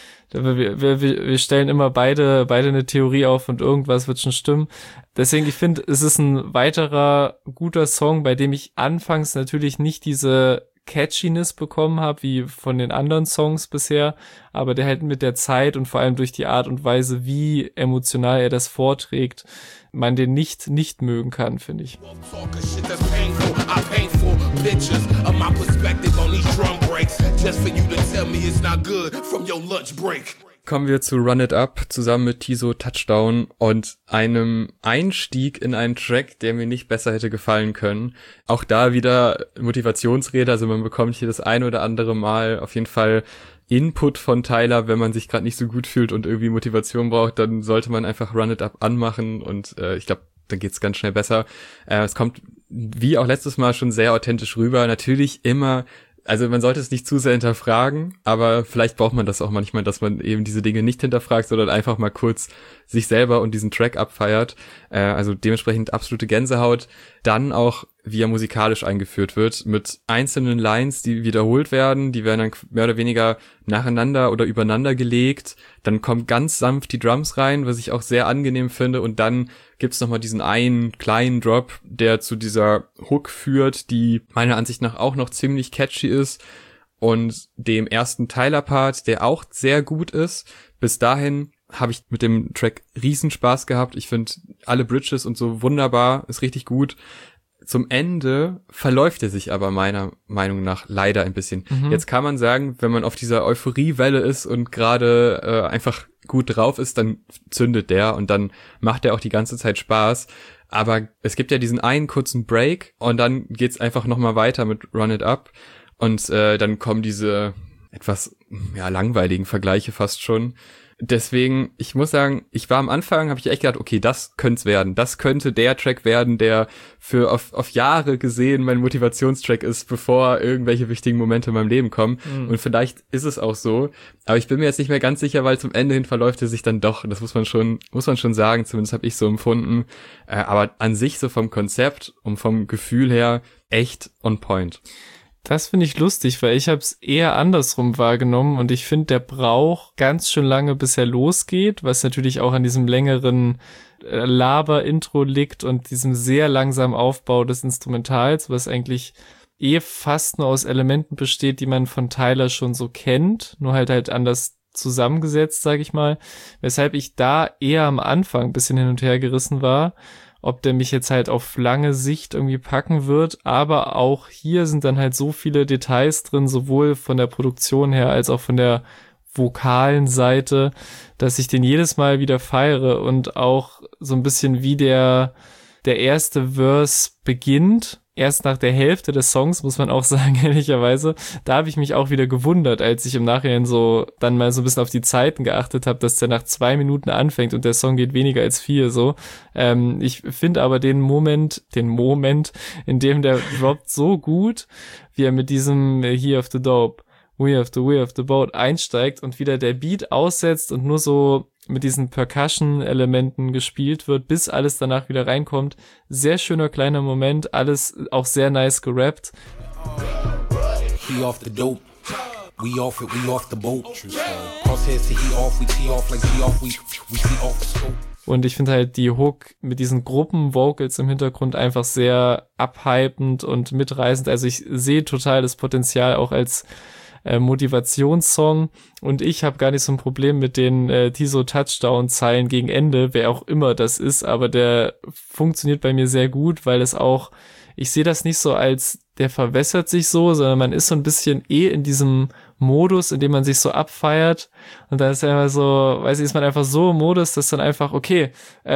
wir stellen immer beide eine Theorie auf und irgendwas wird schon stimmen. Deswegen, ich finde, es ist ein weiterer guter Song, bei dem ich anfangs natürlich nicht diese Catchiness bekommen habe, wie von den anderen Songs bisher, aber der halt mit der Zeit und vor allem durch die Art und Weise, wie emotional er das vorträgt, man den nicht mögen kann, finde ich. Kommen wir zu Run It Up zusammen mit Tiso Touchdown und einem Einstieg in einen Track, der mir nicht besser hätte gefallen können. Auch da wieder Motivationsrede, also man bekommt hier das ein oder andere Mal auf jeden Fall Input von Tyler, wenn man sich gerade nicht so gut fühlt und irgendwie Motivation braucht, dann sollte man einfach Run It Up anmachen und ich glaube, dann geht's ganz schnell besser. Es kommt, wie auch letztes Mal, schon sehr authentisch rüber. Natürlich immer, also man sollte es nicht zu sehr hinterfragen, aber vielleicht braucht man das auch manchmal, dass man eben diese Dinge nicht hinterfragt, sondern einfach mal kurz sich selber und diesen Track abfeiert. Also dementsprechend absolute Gänsehaut. Dann auch, wie er musikalisch eingeführt wird, mit einzelnen Lines, die wiederholt werden. Die werden dann mehr oder weniger nacheinander oder übereinander gelegt. Dann kommt ganz sanft die Drums rein, was ich auch sehr angenehm finde. Und dann gibt's nochmal diesen einen kleinen Drop, der zu dieser Hook führt, die meiner Ansicht nach auch noch ziemlich catchy ist. Und dem ersten Tyler-Part, der auch sehr gut ist. Bis dahin habe ich mit dem Track Riesenspaß gehabt. Ich finde alle Bridges und so wunderbar, ist richtig gut. Zum Ende verläuft er sich aber meiner Meinung nach leider ein bisschen. Jetzt kann man sagen, wenn man auf dieser Euphoriewelle ist und gerade einfach gut drauf ist, dann zündet der und dann macht er auch die ganze Zeit Spaß. Aber es gibt ja diesen einen kurzen Break und dann geht's einfach nochmal weiter mit Run It Up und dann kommen diese etwas langweiligen Vergleiche fast schon. Deswegen, ich muss sagen, ich war am Anfang, habe ich echt gedacht, okay, das könnte es werden. Das könnte der Track werden, der für auf Jahre gesehen mein Motivationstrack ist, bevor irgendwelche wichtigen Momente in meinem Leben kommen. Und vielleicht ist es auch so. Aber ich bin mir jetzt nicht mehr ganz sicher, weil zum Ende hin verläuft er sich dann doch. Das muss man schon sagen. Zumindest habe ich so empfunden. Aber an sich so vom Konzept und vom Gefühl her echt on point. Das finde ich lustig, weil ich habe es eher andersrum wahrgenommen und ich finde, der braucht ganz schön lange, bis er losgeht, was natürlich auch an diesem längeren Laber-Intro liegt und diesem sehr langsamen Aufbau des Instrumentals, was eigentlich fast nur aus Elementen besteht, die man von Tyler schon so kennt, nur halt anders zusammengesetzt, sage ich mal, weshalb ich da eher am Anfang ein bisschen hin und her gerissen war, ob der mich jetzt halt auf lange Sicht irgendwie packen wird, aber auch hier sind dann halt so viele Details drin, sowohl von der Produktion her als auch von der vokalen Seite, dass ich den jedes Mal wieder feiere und auch so ein bisschen wie der erste Verse beginnt, erst nach der Hälfte des Songs, muss man auch sagen, ehrlicherweise, da habe ich mich auch wieder gewundert, als ich im Nachhinein so dann mal so ein bisschen auf die Zeiten geachtet habe, dass der nach 2 Minuten anfängt und der Song geht weniger als 4, so. Ich finde aber den Moment, in dem der droppt, so gut, wie er mit diesem He of the Dope, we have the boat einsteigt und wieder der Beat aussetzt und nur so mit diesen Percussion-Elementen gespielt wird, bis alles danach wieder reinkommt. Sehr schöner kleiner Moment, alles auch sehr nice gerappt. He off the dope. We off it, we off the boat. Crossheads to he off, we tee off like he off, we see off the scope. Und ich finde halt die Hook mit diesen Gruppen-Vocals im Hintergrund einfach sehr abhypend und mitreißend. Also ich sehe total das Potenzial auch als Motivationssong, und ich habe gar nicht so ein Problem mit den Tiso-Touchdown-Zeilen gegen Ende, wer auch immer das ist, aber der funktioniert bei mir sehr gut, weil es auch, ich sehe das nicht so als, der verwässert sich so, sondern man ist so ein bisschen in diesem Modus, in dem man sich so abfeiert, und dann ist einfach so, weiß ich, ist man einfach so im Modus, dass dann einfach, okay,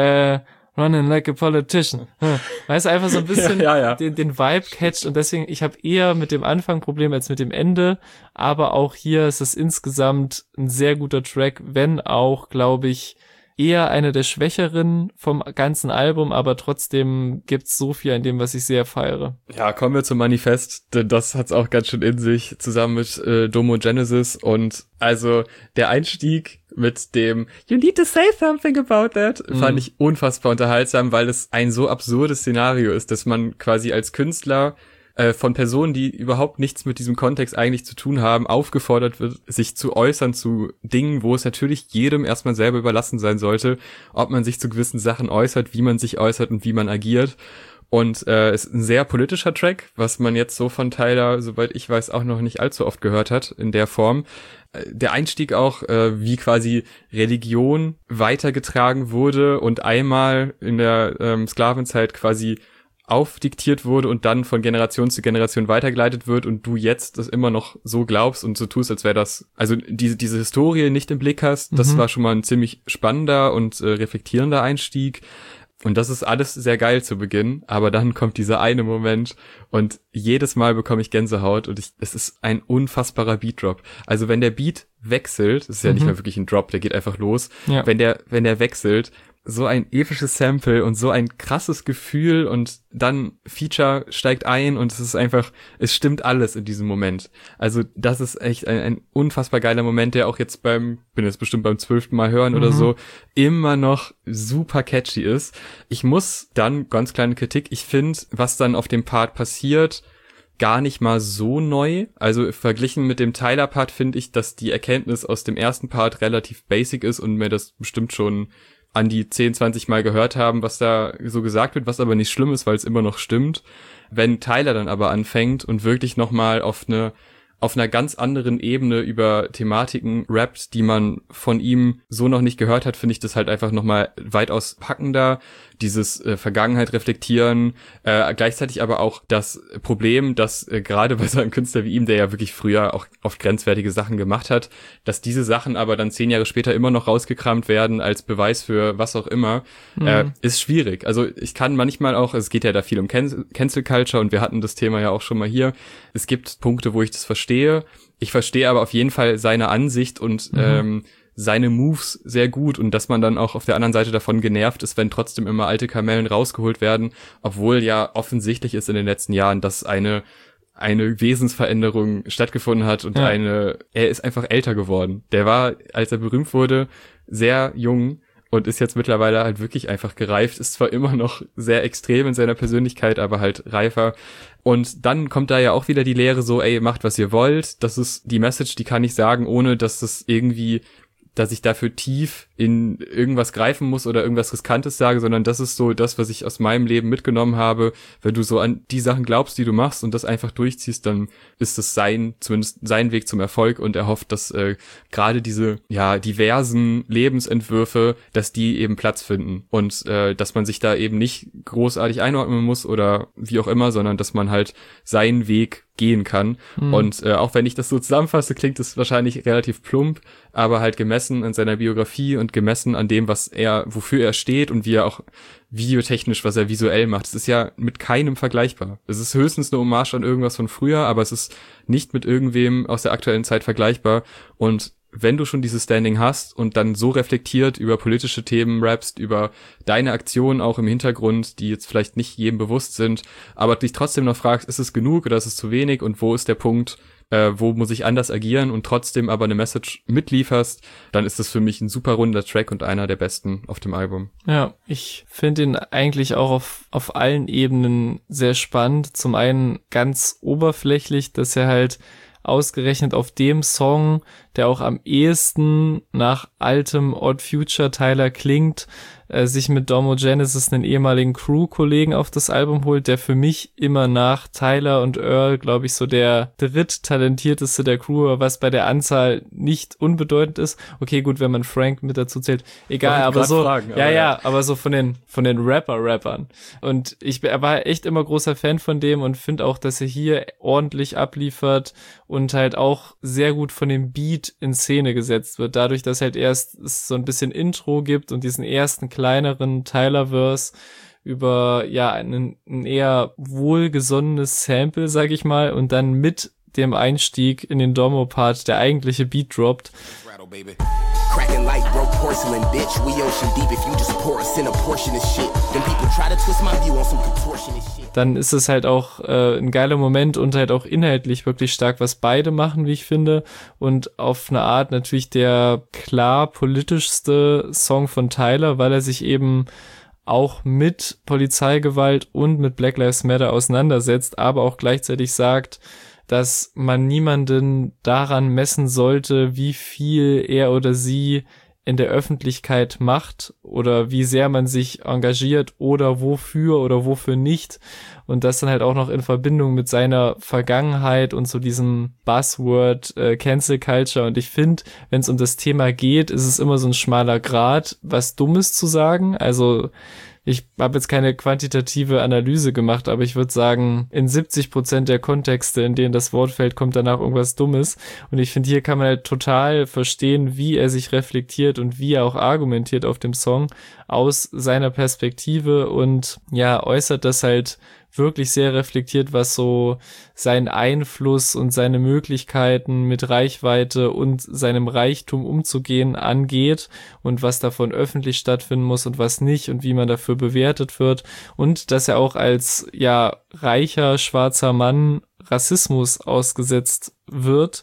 running like a politician. Weißt du, einfach so ein bisschen den Vibe catcht, und deswegen, ich habe eher mit dem Anfang Problem als mit dem Ende, aber auch hier ist es insgesamt ein sehr guter Track, wenn auch, glaube ich, eher eine der schwächeren vom ganzen Album, aber trotzdem gibt's so viel an dem, was ich sehr feiere. Ja, kommen wir zum Manifest, denn das hat's auch ganz schön in sich, zusammen mit Domo Genesis, und also der Einstieg mit dem You need to say something about that fand ich unfassbar unterhaltsam, weil es ein so absurdes Szenario ist, dass man quasi als Künstler von Personen, die überhaupt nichts mit diesem Kontext eigentlich zu tun haben, aufgefordert wird, sich zu äußern zu Dingen, wo es natürlich jedem erstmal selber überlassen sein sollte, ob man sich zu gewissen Sachen äußert, wie man sich äußert und wie man agiert. Und es ist ein sehr politischer Track, was man jetzt so von Tyler, soweit ich weiß, auch noch nicht allzu oft gehört hat in der Form. Der Einstieg auch, wie quasi Religion weitergetragen wurde und einmal in der Sklavenzeit quasi aufdiktiert wurde und dann von Generation zu Generation weitergeleitet wird und du jetzt das immer noch so glaubst und so tust, als wäre das, also diese Historie nicht im Blick hast, das war schon mal ein ziemlich spannender und reflektierender Einstieg. Und das ist alles sehr geil zu Beginn, aber dann kommt dieser eine Moment und jedes Mal bekomme ich Gänsehaut, und es ist ein unfassbarer Beat-Drop. Also wenn der Beat wechselt, das ist ja nicht mehr wirklich ein Drop, der geht einfach los, wenn der wechselt, so ein episches Sample und so ein krasses Gefühl, und dann Feature steigt ein und es ist einfach, es stimmt alles in diesem Moment. Also das ist echt ein unfassbar geiler Moment, der auch jetzt bin jetzt bestimmt beim 12. Mal hören oder so, immer noch super catchy ist. Ich muss dann, ganz kleine Kritik, ich finde, was dann auf dem Part passiert, gar nicht mal so neu. Also verglichen mit dem Tyler-Part finde ich, dass die Erkenntnis aus dem ersten Part relativ basic ist und mir das bestimmt schon an die 10, 20 Mal gehört haben, was da so gesagt wird, was aber nicht schlimm ist, weil es immer noch stimmt. Wenn Tyler dann aber anfängt und wirklich nochmal auf einer ganz anderen Ebene über Thematiken rappt, die man von ihm so noch nicht gehört hat, finde ich das halt einfach nochmal weitaus packender. Dieses Vergangenheit reflektieren, gleichzeitig aber auch das Problem, dass gerade bei so einem Künstler wie ihm, der ja wirklich früher auch oft grenzwertige Sachen gemacht hat, dass diese Sachen aber dann 10 Jahre später immer noch rausgekramt werden als Beweis für was auch immer, ist schwierig. Also ich kann manchmal auch, es geht ja da viel um Cancel Culture und wir hatten das Thema ja auch schon mal hier, es gibt Punkte, wo ich das verstehe. Ich verstehe aber auf jeden Fall seine Ansicht und seine Moves sehr gut, und dass man dann auch auf der anderen Seite davon genervt ist, wenn trotzdem immer alte Kamellen rausgeholt werden, obwohl ja offensichtlich ist in den letzten Jahren, dass eine Wesensveränderung stattgefunden hat und er ist einfach älter geworden. Der war, als er berühmt wurde, sehr jung und ist jetzt mittlerweile halt wirklich einfach gereift, ist zwar immer noch sehr extrem in seiner Persönlichkeit, aber halt reifer. Und dann kommt da ja auch wieder die Lehre so, ey, macht was ihr wollt. Das ist die Message, die kann ich sagen, ohne dass das irgendwie, dass ich dafür tief in irgendwas greifen muss oder irgendwas Riskantes sage, sondern das ist so das, was ich aus meinem Leben mitgenommen habe. Wenn du so an die Sachen glaubst, die du machst und das einfach durchziehst, dann ist das zumindest sein Weg zum Erfolg, und er hofft, dass gerade diese diversen Lebensentwürfe, dass die eben Platz finden und dass man sich da eben nicht großartig einordnen muss oder wie auch immer, sondern dass man halt seinen Weg gehen kann. Und auch wenn ich das so zusammenfasse, klingt es wahrscheinlich relativ plump, aber halt gemessen an seiner Biografie und gemessen an dem, wofür er steht und wie er auch videotechnisch, was er visuell macht. Es ist ja mit keinem vergleichbar. Es ist höchstens eine Hommage an irgendwas von früher, aber es ist nicht mit irgendwem aus der aktuellen Zeit vergleichbar. Und wenn du schon dieses Standing hast und dann so reflektiert über politische Themen rappst, über deine Aktionen auch im Hintergrund, die jetzt vielleicht nicht jedem bewusst sind, aber dich trotzdem noch fragst, ist es genug oder ist es zu wenig und wo ist der Punkt, wo muss ich anders agieren und trotzdem aber eine Message mitlieferst, dann ist das für mich ein super runder Track und einer der besten auf dem Album. Ja, ich finde ihn eigentlich auch auf allen Ebenen sehr spannend. Zum einen ganz oberflächlich, dass er halt ausgerechnet auf dem Song, der auch am ehesten nach altem Odd Future Tyler klingt, sich mit Domo Genesis einen ehemaligen Crew-Kollegen auf das Album holt, der für mich immer nach Tyler und Earl, glaube ich, so der dritttalentierteste der Crew, was bei der Anzahl nicht unbedeutend ist. Okay, gut, wenn man Frank mit dazu zählt, egal, aber so, aber so von den Rappern. Und ich war echt immer großer Fan von dem und finde auch, dass er hier ordentlich abliefert und halt auch sehr gut von dem Beat in Szene gesetzt wird, dadurch, dass halt erst es so ein bisschen Intro gibt und diesen ersten kleineren Tyler-Verse über ein eher wohlgesonnenes Sample, sag ich mal, und dann mit dem Einstieg in den Domo-Part der eigentliche Beat droppt. Cracking like broke porcelain, bitch. We ocean deep if you just pour us in a portion of shit. Then people try to twist my view on some contortionist shit. Dann ist es halt auch ein geiler Moment und halt auch inhaltlich wirklich stark, was beide machen, wie ich finde. Und auf eine Art natürlich der klar politischste Song von Tyler, weil er sich eben auch mit Polizeigewalt und mit Black Lives Matter auseinandersetzt, aber auch gleichzeitig sagt, dass man niemanden daran messen sollte, wie viel er oder sie in der Öffentlichkeit macht oder wie sehr man sich engagiert oder wofür nicht. Und das dann halt auch noch in Verbindung mit seiner Vergangenheit und so diesem Buzzword Cancel Culture. Und ich finde, wenn es um das Thema geht, ist es immer so ein schmaler Grat, was Dummes zu sagen. Also ich habe jetzt keine quantitative Analyse gemacht, aber ich würde sagen, in 70% der Kontexte, in denen das Wort fällt, kommt danach irgendwas Dummes. Und ich finde, hier kann man halt total verstehen, wie er sich reflektiert und wie er auch argumentiert auf dem Song aus seiner Perspektive und ja, äußert das halt wirklich sehr reflektiert, was so seinen Einfluss und seine Möglichkeiten mit Reichweite und seinem Reichtum umzugehen angeht und was davon öffentlich stattfinden muss und was nicht und wie man dafür bewertet wird und dass er auch als reicher schwarzer Mann Rassismus ausgesetzt wird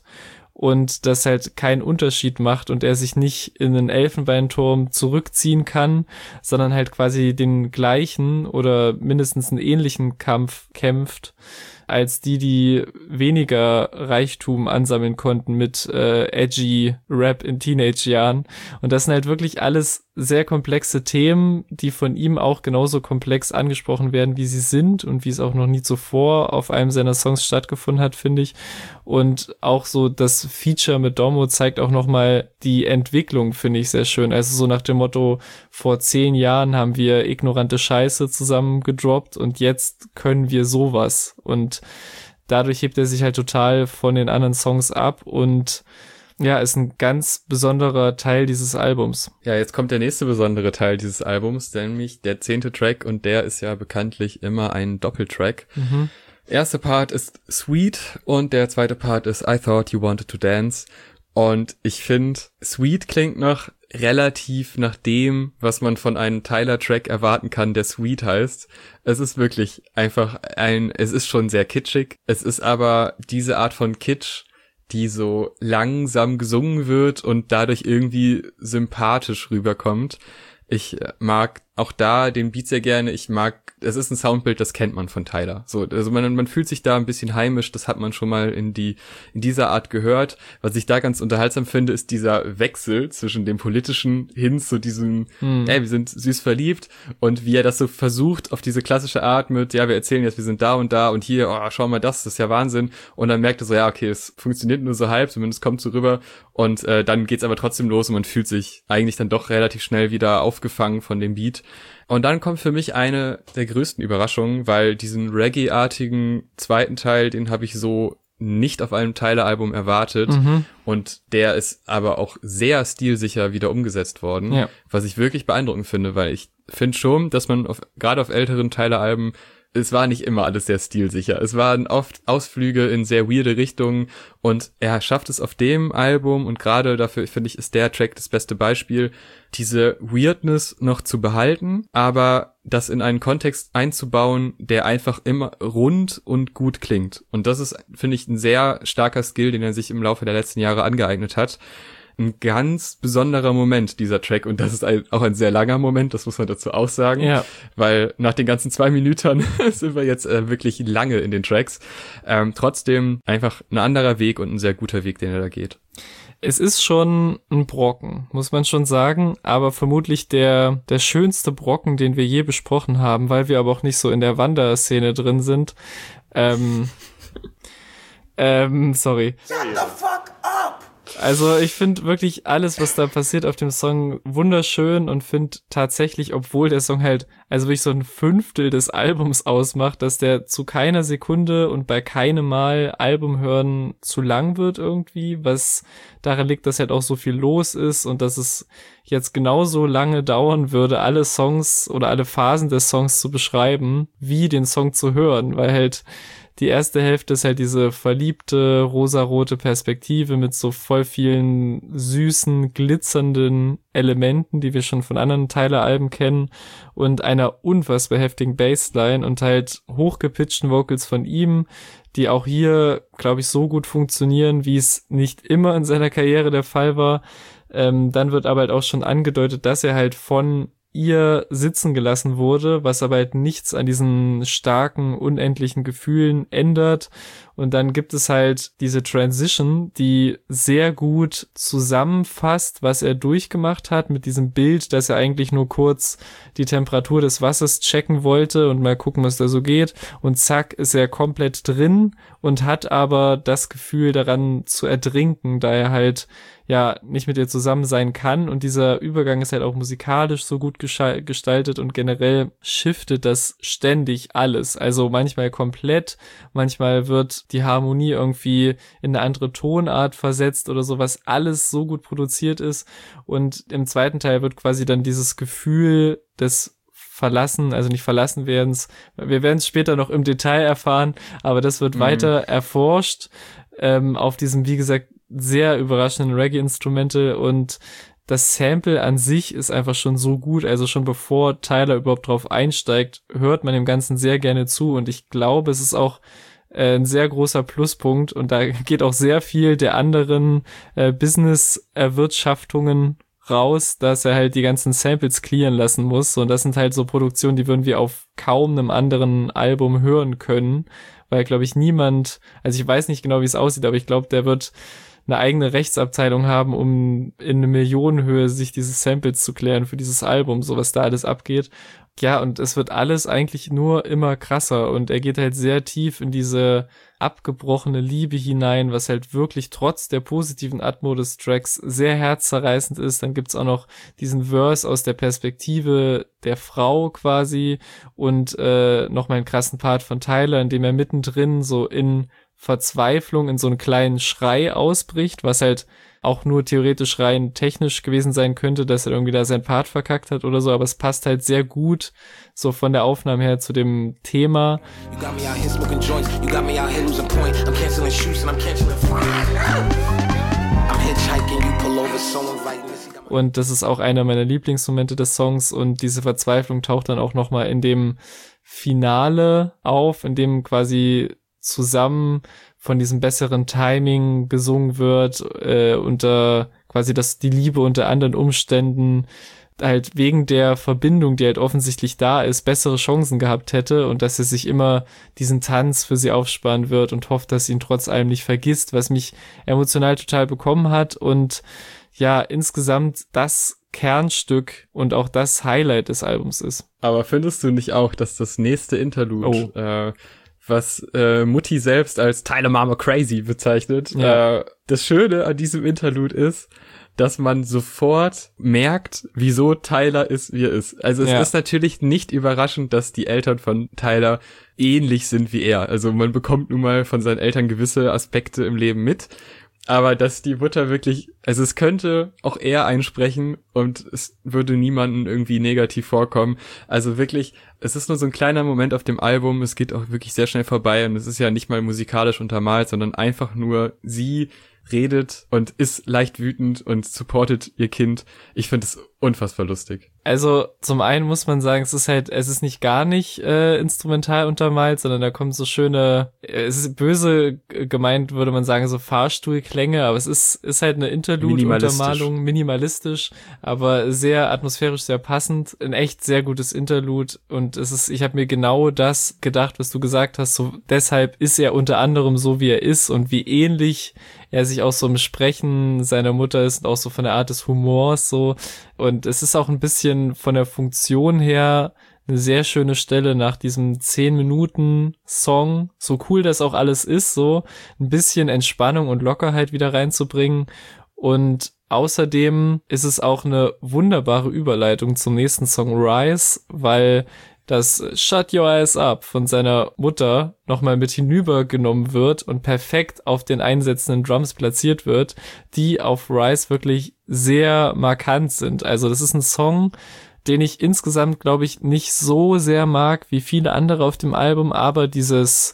und das halt keinen Unterschied macht und er sich nicht in einen Elfenbeinturm zurückziehen kann, sondern halt quasi den gleichen oder mindestens einen ähnlichen Kampf kämpft, als die weniger Reichtum ansammeln konnten mit edgy Rap in Teenage-Jahren. Und das sind halt wirklich alles sehr komplexe Themen, die von ihm auch genauso komplex angesprochen werden, wie sie sind und wie es auch noch nie zuvor auf einem seiner Songs stattgefunden hat, finde ich. Und auch so das Feature mit Domo zeigt auch nochmal die Entwicklung, finde ich sehr schön. Also so nach dem Motto, vor 10 Jahren haben wir ignorante Scheiße zusammen gedroppt und jetzt können wir sowas. Und dadurch hebt er sich halt total von den anderen Songs ab und ja, ist ein ganz besonderer Teil dieses Albums. Ja, jetzt kommt der nächste besondere Teil dieses Albums, nämlich der 10. Track und der ist ja bekanntlich immer ein Doppeltrack. Erster Part ist Sweet und der zweite Part ist I Thought You Wanted to Dance und ich finde, Sweet klingt noch relativ nach dem, was man von einem Tyler-Track erwarten kann, der Sweet heißt. Es ist wirklich einfach es ist schon sehr kitschig, es ist aber diese Art von Kitsch, die so langsam gesungen wird und dadurch irgendwie sympathisch rüberkommt. Ich mag auch da den Beat sehr gerne. Es ist ein Soundbild, das kennt man von Tyler. So, also man fühlt sich da ein bisschen heimisch, das hat man schon mal in dieser Art gehört. Was ich da ganz unterhaltsam finde, ist dieser Wechsel zwischen dem politischen hin zu diesem, wir sind süß verliebt und wie er das so versucht auf diese klassische Art mit, wir erzählen jetzt, wir sind da und hier, schau mal das ist ja Wahnsinn. Und dann merkt er so, okay, es funktioniert nur so halb, zumindest kommt so rüber und dann geht's aber trotzdem los und man fühlt sich eigentlich dann doch relativ schnell wieder aufgefangen von dem Beat. Und dann kommt für mich eine der größten Überraschungen, weil diesen Reggae-artigen zweiten Teil, den habe ich so nicht auf einem Tyler-Album erwartet. Und der ist aber auch sehr stilsicher wieder umgesetzt worden, was ich wirklich beeindruckend finde, weil ich finde schon, dass man gerade auf älteren Tyler-Alben, es war nicht immer alles sehr stilsicher. Es waren oft Ausflüge in sehr weirde Richtungen und er schafft es auf dem Album und gerade dafür, finde ich, ist der Track das beste Beispiel, diese Weirdness noch zu behalten, aber das in einen Kontext einzubauen, der einfach immer rund und gut klingt. Und das ist, finde ich, ein sehr starker Skill, den er sich im Laufe der letzten Jahre angeeignet hat. Ein ganz besonderer Moment, dieser Track, und das ist auch ein sehr langer Moment, das muss man dazu auch sagen, weil nach den ganzen 2 Minuten sind wir jetzt wirklich lange in den Tracks. Trotzdem einfach ein anderer Weg und ein sehr guter Weg, den er da geht. Es ist schon ein Brocken, muss man schon sagen, aber vermutlich der schönste Brocken, den wir je besprochen haben, weil wir aber auch nicht so in der Wanderszene drin sind. Sorry. Shut the fuck up! Also ich finde wirklich alles, was da passiert auf dem Song, wunderschön und finde tatsächlich, obwohl der Song halt also wirklich so ein 1/5 des Albums ausmacht, dass der zu keiner Sekunde und bei keinem Mal Album hören zu lang wird irgendwie, was daran liegt, dass halt auch so viel los ist und dass es jetzt genauso lange dauern würde, alle Songs oder alle Phasen des Songs zu beschreiben, wie den Song zu hören, weil halt die erste Hälfte ist halt diese verliebte, rosarote Perspektive mit so voll vielen süßen, glitzernden Elementen, die wir schon von anderen Tyler-Alben kennen und einer unfassbar heftigen Bassline und halt hochgepitchten Vocals von ihm, die auch hier, glaube ich, so gut funktionieren, wie es nicht immer in seiner Karriere der Fall war. Dann wird aber halt auch schon angedeutet, dass er halt von ihr sitzen gelassen wurde, was aber halt nichts an diesen starken, unendlichen Gefühlen ändert. Und dann gibt es halt diese Transition, die sehr gut zusammenfasst, was er durchgemacht hat mit diesem Bild, dass er eigentlich nur kurz die Temperatur des Wassers checken wollte und mal gucken, was da so geht. Und zack, ist er komplett drin und hat aber das Gefühl daran zu ertrinken, da er halt ja nicht mit ihr zusammen sein kann. Und dieser Übergang ist halt auch musikalisch so gut gestaltet und generell shiftet das ständig alles. Also manchmal komplett, manchmal wird die Harmonie irgendwie in eine andere Tonart versetzt oder so, was alles so gut produziert ist. Und im zweiten Teil wird quasi dann dieses Gefühl des Verlassen, also nicht verlassen werdens, wir werden es später noch im Detail erfahren, aber das wird weiter erforscht auf diesem, wie gesagt, sehr überraschenden Reggae-Instrumente und das Sample an sich ist einfach schon so gut, also schon bevor Tyler überhaupt drauf einsteigt, hört man dem Ganzen sehr gerne zu und ich glaube, es ist auch ein sehr großer Pluspunkt und da geht auch sehr viel der anderen Business-Erwirtschaftungen raus, dass er halt die ganzen Samples clearen lassen muss und das sind halt so Produktionen, die würden wir auf kaum einem anderen Album hören können, weil, glaube ich, niemand, also ich weiß nicht genau, wie es aussieht, aber ich glaube, der wird eine eigene Rechtsabteilung haben, um in eine Millionenhöhe sich diese Samples zu klären für dieses Album, so was da alles abgeht. Ja, und es wird alles eigentlich nur immer krasser und er geht halt sehr tief in diese abgebrochene Liebe hinein, was halt wirklich trotz der positiven Atmo des Tracks sehr herzzerreißend ist. Dann gibt's auch noch diesen Verse aus der Perspektive der Frau quasi und nochmal einen krassen Part von Tyler, in dem er mittendrin so in Verzweiflung in so einen kleinen Schrei ausbricht, was halt auch nur theoretisch rein technisch gewesen sein könnte, dass er irgendwie da seinen Part verkackt hat oder so, aber es passt halt sehr gut so von der Aufnahme her zu dem Thema. Und das ist auch einer meiner Lieblingsmomente des Songs und diese Verzweiflung taucht dann auch nochmal in dem Finale auf, in dem quasi zusammen von diesem besseren Timing gesungen wird, unter quasi die Liebe unter anderen Umständen halt wegen der Verbindung, die halt offensichtlich da ist, bessere Chancen gehabt hätte und dass er sich immer diesen Tanz für sie aufsparen wird und hofft, dass sie ihn trotz allem nicht vergisst, was mich emotional total bekommen hat und ja, insgesamt das Kernstück und auch das Highlight des Albums ist. Aber findest du nicht auch, dass das nächste Interlude, was Mutti selbst als Tyler Mama Crazy bezeichnet. Ja. Das Schöne an diesem Interlude ist, dass man sofort merkt, wieso Tyler ist, wie er ist. Also es ist natürlich nicht überraschend, dass die Eltern von Tyler ähnlich sind wie er. Also man bekommt nun mal von seinen Eltern gewisse Aspekte im Leben mit. Aber dass die Mutter wirklich, also es könnte auch er einsprechen und es würde niemanden irgendwie negativ vorkommen. Also wirklich, es ist nur so ein kleiner Moment auf dem Album, es geht auch wirklich sehr schnell vorbei und es ist ja nicht mal musikalisch untermalt, sondern einfach nur sie redet und ist leicht wütend und supportet ihr Kind. Ich finde es unfassbar lustig. Also zum einen muss man sagen, es ist nicht gar nicht instrumental untermalt, sondern da kommen so schöne, es ist böse gemeint, würde man sagen, so Fahrstuhlklänge, aber es ist halt eine Interlude-Untermalung, minimalistisch, aber sehr atmosphärisch, sehr passend, ein echt sehr gutes Interlude und ich habe mir genau das gedacht, was du gesagt hast, so deshalb ist er unter anderem so, wie er ist und wie ähnlich er sich auch so im Sprechen seiner Mutter ist und auch so von der Art des Humors so. Und es ist auch ein bisschen von der Funktion her eine sehr schöne Stelle nach diesem 10-Minuten-Song. So cool das auch alles ist, so ein bisschen Entspannung und Lockerheit wieder reinzubringen. Und außerdem ist es auch eine wunderbare Überleitung zum nächsten Song Rise, weil das Shut Your Ass Up von seiner Mutter nochmal mit hinübergenommen wird und perfekt auf den einsetzenden Drums platziert wird, die auf Rise wirklich sehr markant sind. Also das ist ein Song, den ich insgesamt, glaube ich, nicht so sehr mag wie viele andere auf dem Album, aber dieses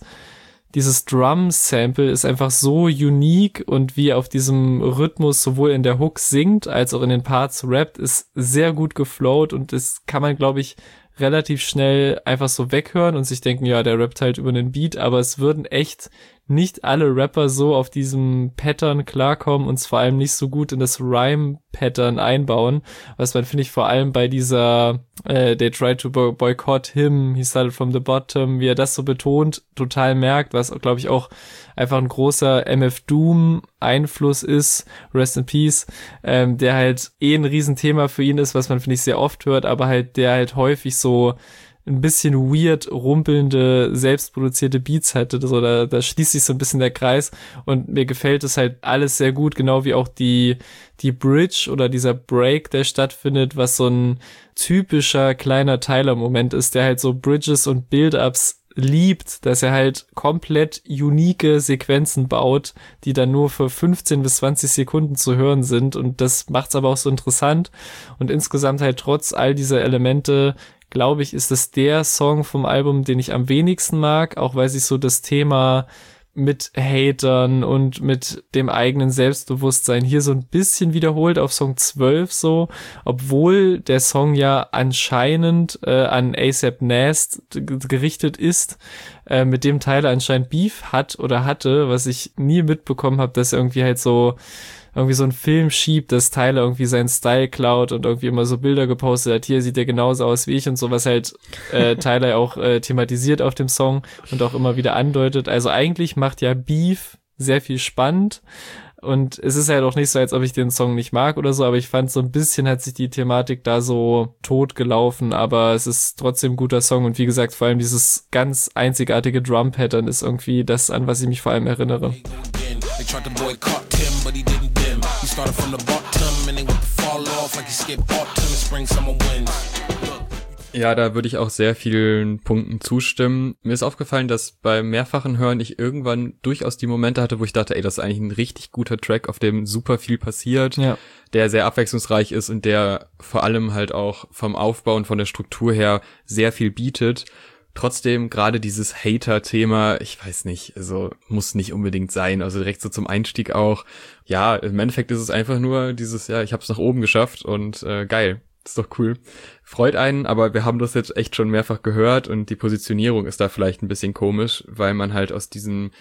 Drum-Sample ist einfach so unique und wie er auf diesem Rhythmus sowohl in der Hook singt, als auch in den Parts rappt, ist sehr gut geflowt und das kann man, glaube ich, relativ schnell einfach so weghören und sich denken, ja, der rappt halt über den Beat, aber es würden echt nicht alle Rapper so auf diesem Pattern klarkommen und es vor allem nicht so gut in das Rhyme-Pattern einbauen, was man, finde ich, vor allem bei dieser they tried to boycott him, he started from the bottom, wie er das so betont, total merkt, was, glaube ich, auch einfach ein großer MF Doom Einfluss ist, Rest in Peace, der halt ein Riesenthema für ihn ist, was man, finde ich, sehr oft hört, aber halt der halt häufig so ein bisschen weird rumpelnde, selbstproduzierte Beats hatte, so da schließt sich so ein bisschen der Kreis und mir gefällt es halt alles sehr gut, genau wie auch die Bridge oder dieser Break, der stattfindet, was so ein typischer kleiner Tyler-Moment ist, der halt so Bridges und Build-Ups liebt, dass er halt komplett unique Sequenzen baut, die dann nur für 15 bis 20 Sekunden zu hören sind und das macht's aber auch so interessant und insgesamt halt trotz all dieser Elemente glaube ich, ist es der Song vom Album, den ich am wenigsten mag, auch weil sich so das Thema mit Hatern und mit dem eigenen Selbstbewusstsein hier so ein bisschen wiederholt auf Song 12 so, obwohl der Song ja anscheinend an A$AP Nast gerichtet ist, mit dem Tyler anscheinend Beef hat oder hatte, was ich nie mitbekommen habe, dass er irgendwie halt so irgendwie so einen Film schiebt, dass Tyler irgendwie seinen Style klaut und irgendwie immer so Bilder gepostet hat, hier sieht er genauso aus wie ich und so, was halt Tyler auch thematisiert auf dem Song und auch immer wieder andeutet. Also eigentlich macht ja Beef sehr viel spannend und es ist halt auch nicht so, als ob ich den Song nicht mag oder so, aber ich fand so ein bisschen hat sich die Thematik da so tot gelaufen, aber es ist trotzdem ein guter Song und wie gesagt, vor allem dieses ganz einzigartige Drum-Pattern ist irgendwie das, an was ich mich vor allem erinnere. They tried to boycott him, but he didn't dim. He started from the bottom and they went to fall off like he skipped autumn and spring, summer, winds. Ja, da würde ich auch sehr vielen Punkten zustimmen. Mir ist aufgefallen, dass beim mehrfachen Hören ich irgendwann durchaus die Momente hatte, wo ich dachte, ey, das ist eigentlich ein richtig guter Track, auf dem super viel passiert, der sehr abwechslungsreich ist und der vor allem halt auch vom Aufbau und von der Struktur her sehr viel bietet. Trotzdem gerade dieses Hater-Thema, ich weiß nicht, also muss nicht unbedingt sein, also direkt so zum Einstieg auch. Ja, im Endeffekt ist es einfach nur dieses, ja, ich hab's nach oben geschafft und geil, ist doch cool. Freut einen, aber wir haben das jetzt echt schon mehrfach gehört und die Positionierung ist da vielleicht ein bisschen komisch, weil man halt aus diesem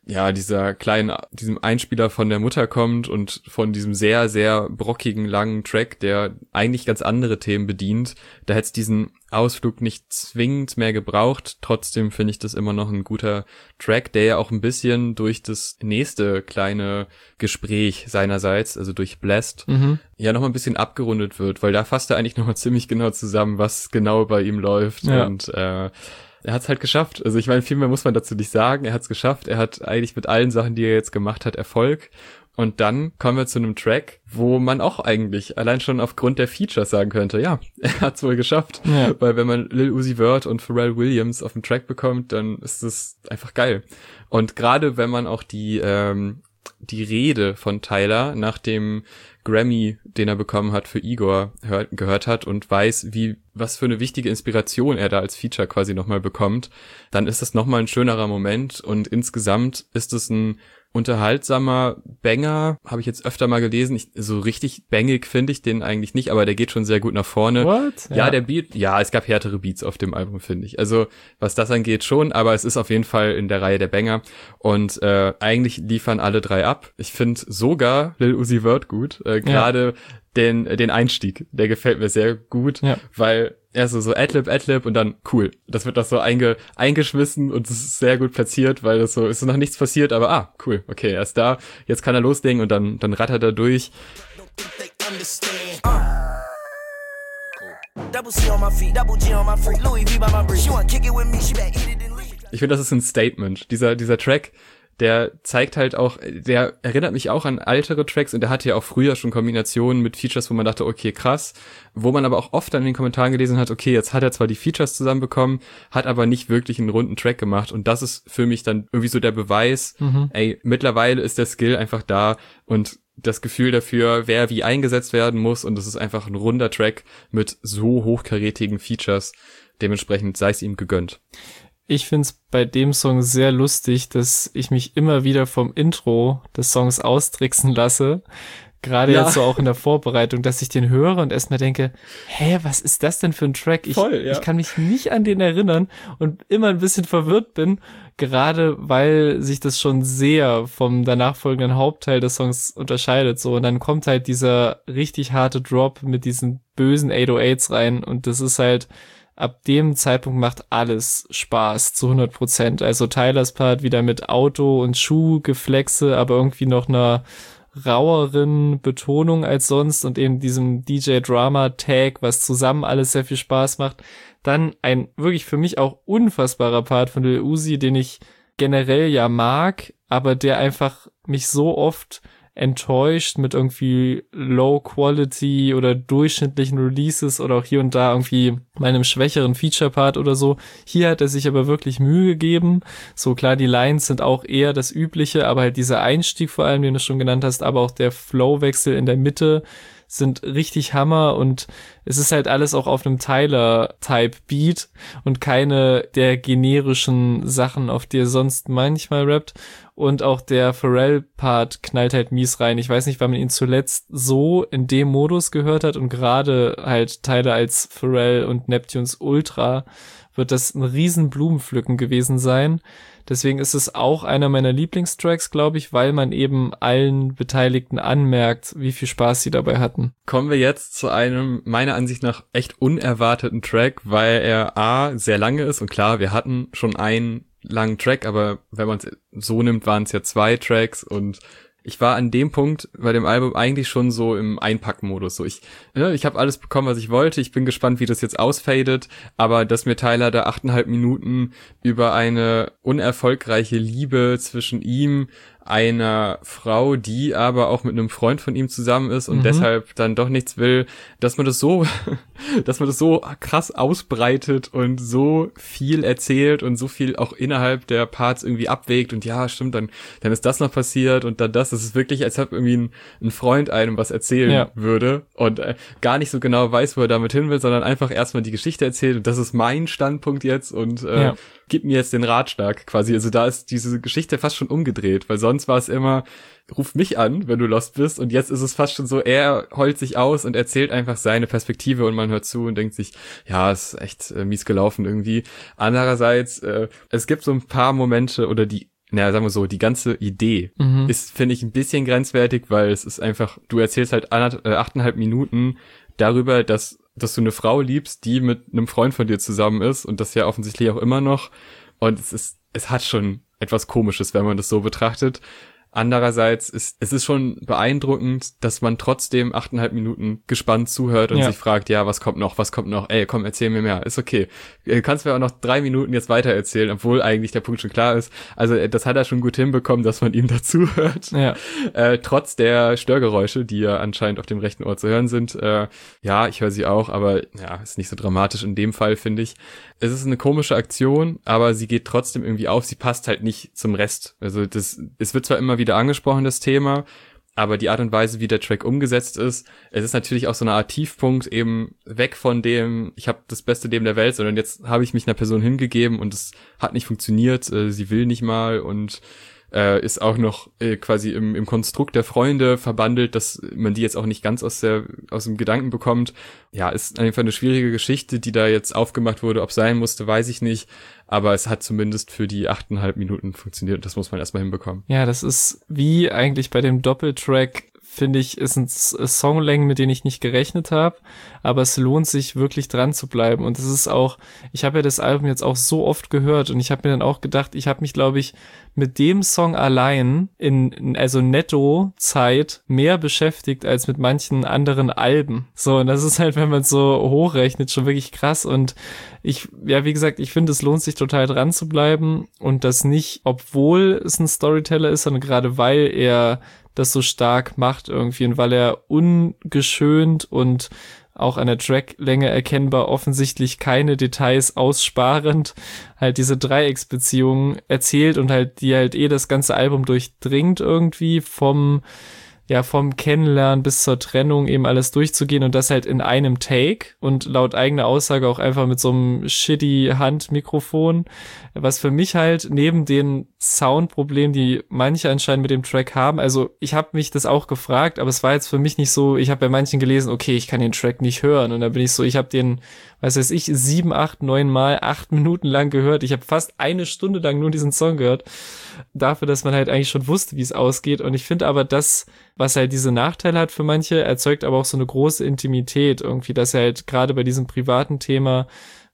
Einspieler von der Mutter kommt und von diesem sehr, sehr brockigen, langen Track, der eigentlich ganz andere Themen bedient. Da hätte es diesen Ausflug nicht zwingend mehr gebraucht. Trotzdem finde ich das immer noch ein guter Track, der ja auch ein bisschen durch das nächste kleine Gespräch seinerseits, also durch Blessed, ja noch mal ein bisschen abgerundet wird, weil da fasst er eigentlich noch mal ziemlich genau zusammen, was genau bei ihm läuft und er hat's halt geschafft. Also ich meine, viel mehr muss man dazu nicht sagen. Er hat's geschafft. Er hat eigentlich mit allen Sachen, die er jetzt gemacht hat, Erfolg. Und dann kommen wir zu einem Track, wo man auch eigentlich allein schon aufgrund der Features sagen könnte, ja, er hat's wohl geschafft. Ja. Weil wenn man Lil Uzi Vert und Pharrell Williams auf dem Track bekommt, dann ist das einfach geil. Und gerade wenn man auch die Rede von Tyler nach dem Grammy, den er bekommen hat für Igor, gehört hat und weiß, was für eine wichtige Inspiration er da als Feature quasi nochmal bekommt, dann ist das nochmal ein schönerer Moment und insgesamt ist es ein unterhaltsamer Banger, habe ich jetzt öfter mal gelesen. So richtig bangig finde ich den eigentlich nicht, aber der geht schon sehr gut nach vorne. What? Ja, der Beat, ja, es gab härtere Beats auf dem Album, finde ich. Also, was das angeht schon, aber es ist auf jeden Fall in der Reihe der Banger und eigentlich liefern alle drei ab. Ich finde sogar Lil Uzi Vert gut, gerade den Einstieg, der gefällt mir sehr gut, weil er so Adlib und dann cool. Das wird doch so eingeschmissen und es ist sehr gut platziert, weil das so ist noch nichts passiert, aber cool, okay, er ist da, jetzt kann er loslegen und dann rattert er durch. Ich finde, das ist ein Statement. Dieser Track, der zeigt halt auch, der erinnert mich auch an ältere Tracks und der hatte ja auch früher schon Kombinationen mit Features, wo man dachte, okay, krass, wo man aber auch oft dann in den Kommentaren gelesen hat, okay, jetzt hat er zwar die Features zusammenbekommen, hat aber nicht wirklich einen runden Track gemacht und das ist für mich dann irgendwie so der Beweis, mittlerweile ist der Skill einfach da und das Gefühl dafür, wer wie eingesetzt werden muss und es ist einfach ein runder Track mit so hochkarätigen Features, dementsprechend sei es ihm gegönnt. Ich find's bei dem Song sehr lustig, dass ich mich immer wieder vom Intro des Songs austricksen lasse. Gerade jetzt so auch in der Vorbereitung, dass ich den höre und erstmal denke, was ist das denn für ein Track? Ich kann mich nicht an den erinnern und immer ein bisschen verwirrt bin, gerade weil sich das schon sehr vom danach folgenden Hauptteil des Songs unterscheidet. So, und dann kommt halt dieser richtig harte Drop mit diesen bösen 808s rein und das ist halt, ab dem Zeitpunkt macht alles Spaß zu 100%. Also Tylers Part wieder mit Auto- und Schuhgeflexe, aber irgendwie noch einer raueren Betonung als sonst und eben diesem DJ-Drama-Tag, was zusammen alles sehr viel Spaß macht. Dann ein wirklich für mich auch unfassbarer Part von Lil Uzi, den ich generell ja mag, aber der einfach mich so oft enttäuscht mit irgendwie Low-Quality oder durchschnittlichen Releases oder auch hier und da irgendwie meinem schwächeren Feature-Part oder so. Hier hat er sich aber wirklich Mühe gegeben. So klar, die Lines sind auch eher das Übliche, aber halt dieser Einstieg vor allem, den du schon genannt hast, aber auch der Flow-Wechsel in der Mitte sind richtig Hammer und es ist halt alles auch auf einem Tyler-Type-Beat und keine der generischen Sachen, auf die er sonst manchmal rappt. Und auch der Pharrell-Part knallt halt mies rein. Ich weiß nicht, wann man ihn zuletzt so in dem Modus gehört hat und gerade halt Tyler als Pharrell und Neptunes Ultra wird das ein riesen Blumenpflücken gewesen sein. Deswegen ist es auch einer meiner Lieblingstracks, glaube ich, weil man eben allen Beteiligten anmerkt, wie viel Spaß sie dabei hatten. Kommen wir jetzt zu einem, meiner Ansicht nach, echt unerwarteten Track, weil er A, sehr lange ist und klar, wir hatten schon einen langen Track, aber wenn man es so nimmt, waren es ja 2 Tracks und ich war an dem Punkt bei dem Album eigentlich schon so im Einpackmodus. So ich habe alles bekommen, was ich wollte. Ich bin gespannt, wie das jetzt ausfadet. Aber dass mir Tyler da 8,5 Minuten über eine unerfolgreiche Liebe zwischen ihm, einer Frau, die aber auch mit einem Freund von ihm zusammen ist und deshalb dann doch nichts will, dass man das so krass ausbreitet und so viel erzählt und so viel auch innerhalb der Parts irgendwie abwägt und ja, stimmt, dann ist das noch passiert und dann das. Das ist wirklich, als ob irgendwie ein Freund einem was erzählen würde und gar nicht so genau weiß, wo er damit hin will, sondern einfach erstmal die Geschichte erzählt und das ist mein Standpunkt jetzt und gib mir jetzt den Ratschlag quasi. Also da ist diese Geschichte fast schon umgedreht, weil sonst war es immer, ruf mich an, wenn du lost bist und jetzt ist es fast schon so, er heult sich aus und erzählt einfach seine Perspektive und man hört zu und denkt sich, ja, ist echt mies gelaufen irgendwie. Andererseits, es gibt so ein paar Momente oder sagen wir so, die ganze Idee ist, finde ich, ein bisschen grenzwertig, weil es ist einfach, du erzählst halt 8,5 Minuten darüber, dass du eine Frau liebst, die mit einem Freund von dir zusammen ist und das ja offensichtlich auch immer noch und es hat schon etwas Komisches, wenn man das so betrachtet, Andererseits es ist schon beeindruckend, dass man trotzdem 8,5 Minuten gespannt zuhört und sich fragt, ja, was kommt noch? Ey, komm, erzähl mir mehr. Ist okay. Du kannst mir auch noch 3 Minuten jetzt weiter erzählen, obwohl eigentlich der Punkt schon klar ist. Also das hat er schon gut hinbekommen, dass man ihm dazuhört. Ja. Trotz der Störgeräusche, die ja anscheinend auf dem rechten Ohr zu hören sind. Ja, ich höre sie auch, aber ja, ist nicht so dramatisch in dem Fall, finde ich. Es ist eine komische Aktion, aber sie geht trotzdem irgendwie auf. Sie passt halt nicht zum Rest. Also es wird zwar immer wieder angesprochen, das Thema, aber die Art und Weise, wie der Track umgesetzt ist, es ist natürlich auch so eine Art Tiefpunkt, eben weg von dem, ich habe das beste Leben der Welt, sondern jetzt habe ich mich einer Person hingegeben und es hat nicht funktioniert, sie will nicht mal und ist auch noch quasi im Konstrukt der Freunde verbandelt, dass man die jetzt auch nicht ganz aus dem Gedanken bekommt. Ja, ist einfach eine schwierige Geschichte, die da jetzt aufgemacht wurde. Ob sein musste, weiß ich nicht. Aber es hat zumindest für die 8,5 Minuten funktioniert. Das muss man erstmal hinbekommen. Ja, das ist wie eigentlich bei dem Doppeltrack, finde ich, ist ein Songlängen, mit denen ich nicht gerechnet habe, aber es lohnt sich wirklich dran zu bleiben und es ist auch, ich habe ja das Album jetzt auch so oft gehört und ich habe mir dann auch gedacht, ich habe mich, glaube ich, mit dem Song allein also netto Zeit mehr beschäftigt als mit manchen anderen Alben. So, und das ist halt, wenn man so hochrechnet, schon wirklich krass und wie gesagt, ich finde, es lohnt sich total dran zu bleiben und das nicht, obwohl es ein Storyteller ist, sondern gerade weil er das so stark macht irgendwie und weil er ungeschönt und auch an der Tracklänge erkennbar offensichtlich keine Details aussparend halt diese Dreiecksbeziehung erzählt und halt die halt das ganze Album durchdringt irgendwie vom Kennenlernen bis zur Trennung eben alles durchzugehen und das halt in einem Take und laut eigener Aussage auch einfach mit so einem shitty Handmikrofon, was für mich halt neben den Soundproblemen, die manche anscheinend mit dem Track haben, also ich habe mich das auch gefragt, aber es war jetzt für mich nicht so, ich habe bei manchen gelesen, okay, ich kann den Track nicht hören und dann bin ich so, ich habe den, 7, 8, 9 Mal 8 Minuten lang gehört, ich habe fast 1 Stunde lang nur diesen Song gehört, dafür, dass man halt eigentlich schon wusste, wie es ausgeht und ich finde aber das, was halt diese Nachteile hat für manche, erzeugt aber auch so eine große Intimität irgendwie, dass er halt gerade bei diesem privaten Thema,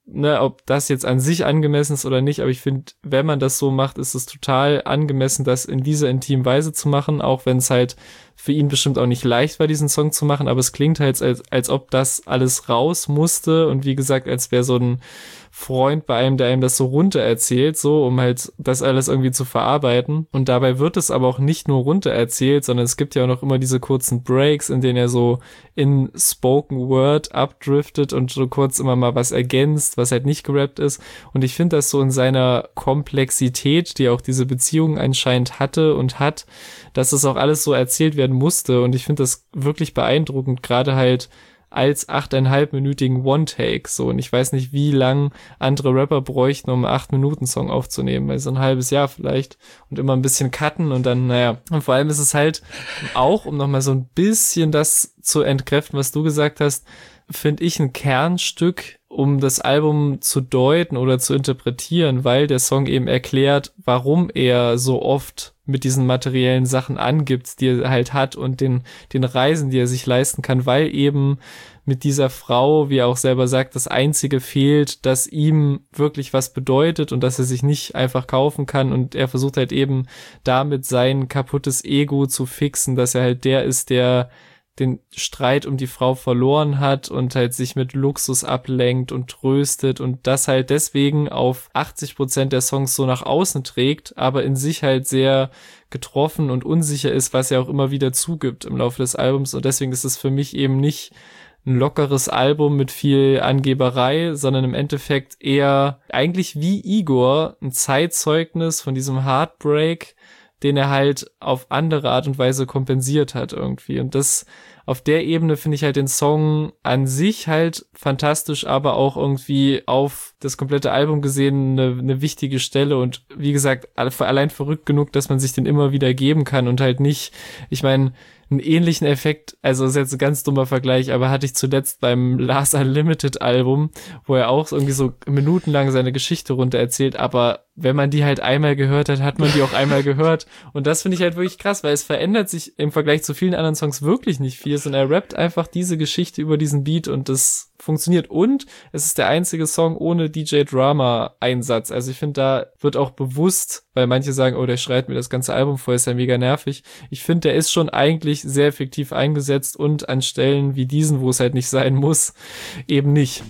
ob das jetzt an sich angemessen ist oder nicht, aber ich finde, wenn man das so macht, ist es total angemessen, das in dieser intimen Weise zu machen, auch wenn es halt für ihn bestimmt auch nicht leicht war, diesen Song zu machen, aber es klingt halt, als ob das alles raus musste und wie gesagt, als wäre so ein Freund bei einem, der einem das so runter erzählt, so, um halt das alles irgendwie zu verarbeiten. Und dabei wird es aber auch nicht nur runter erzählt, sondern es gibt ja auch noch immer diese kurzen Breaks, in denen er so in Spoken Word abdriftet und so kurz immer mal was ergänzt, was halt nicht gerappt ist. Und ich finde das so in seiner Komplexität, die auch diese Beziehung anscheinend hatte und hat, dass das auch alles so erzählt werden musste. Und ich finde das wirklich beeindruckend, gerade halt als 8,5-minütigen One-Take, so. Und ich weiß nicht, wie lang andere Rapper bräuchten, um einen 8-Minuten-Song aufzunehmen, weil so ein halbes Jahr vielleicht und immer ein bisschen cutten und dann, und vor allem ist es halt auch, um nochmal so ein bisschen das zu entkräften, was du gesagt hast, finde ich ein Kernstück, um das Album zu deuten oder zu interpretieren, weil der Song eben erklärt, warum er so oft mit diesen materiellen Sachen angibt, die er halt hat und den Reisen, die er sich leisten kann, weil eben mit dieser Frau, wie er auch selber sagt, das Einzige fehlt, das ihm wirklich was bedeutet und dass er sich nicht einfach kaufen kann und er versucht halt eben damit sein kaputtes Ego zu fixen, dass er halt der ist, der den Streit um die Frau verloren hat und halt sich mit Luxus ablenkt und tröstet und das halt deswegen auf 80% der Songs so nach außen trägt, aber in sich halt sehr getroffen und unsicher ist, was er auch immer wieder zugibt im Laufe des Albums und deswegen ist es für mich eben nicht ein lockeres Album mit viel Angeberei, sondern im Endeffekt eher eigentlich wie Igor ein Zeitzeugnis von diesem Heartbreak, den er halt auf andere Art und Weise kompensiert hat irgendwie. Und das, auf der Ebene finde ich halt den Song an sich halt fantastisch, aber auch irgendwie auf das komplette Album gesehen eine wichtige Stelle und wie gesagt, allein verrückt genug, dass man sich den immer wieder geben kann und halt nicht, ich meine, einen ähnlichen Effekt, also das ist jetzt ein ganz dummer Vergleich, aber hatte ich zuletzt beim Last Unlimited Album, wo er auch irgendwie so minutenlang seine Geschichte runter erzählt, aber wenn man die halt einmal gehört hat, hat man die auch einmal gehört und das finde ich halt wirklich krass, weil es verändert sich im Vergleich zu vielen anderen Songs wirklich nicht viel, sondern er rappt einfach diese Geschichte über diesen Beat und das funktioniert. Und es ist der einzige Song ohne DJ Drama Einsatz. Also ich finde, da wird auch bewusst, weil manche sagen, oh, der schreit mir das ganze Album voll, ist ja mega nervig. Ich finde, der ist schon eigentlich sehr effektiv eingesetzt und an Stellen wie diesen, wo es halt nicht sein muss, eben nicht.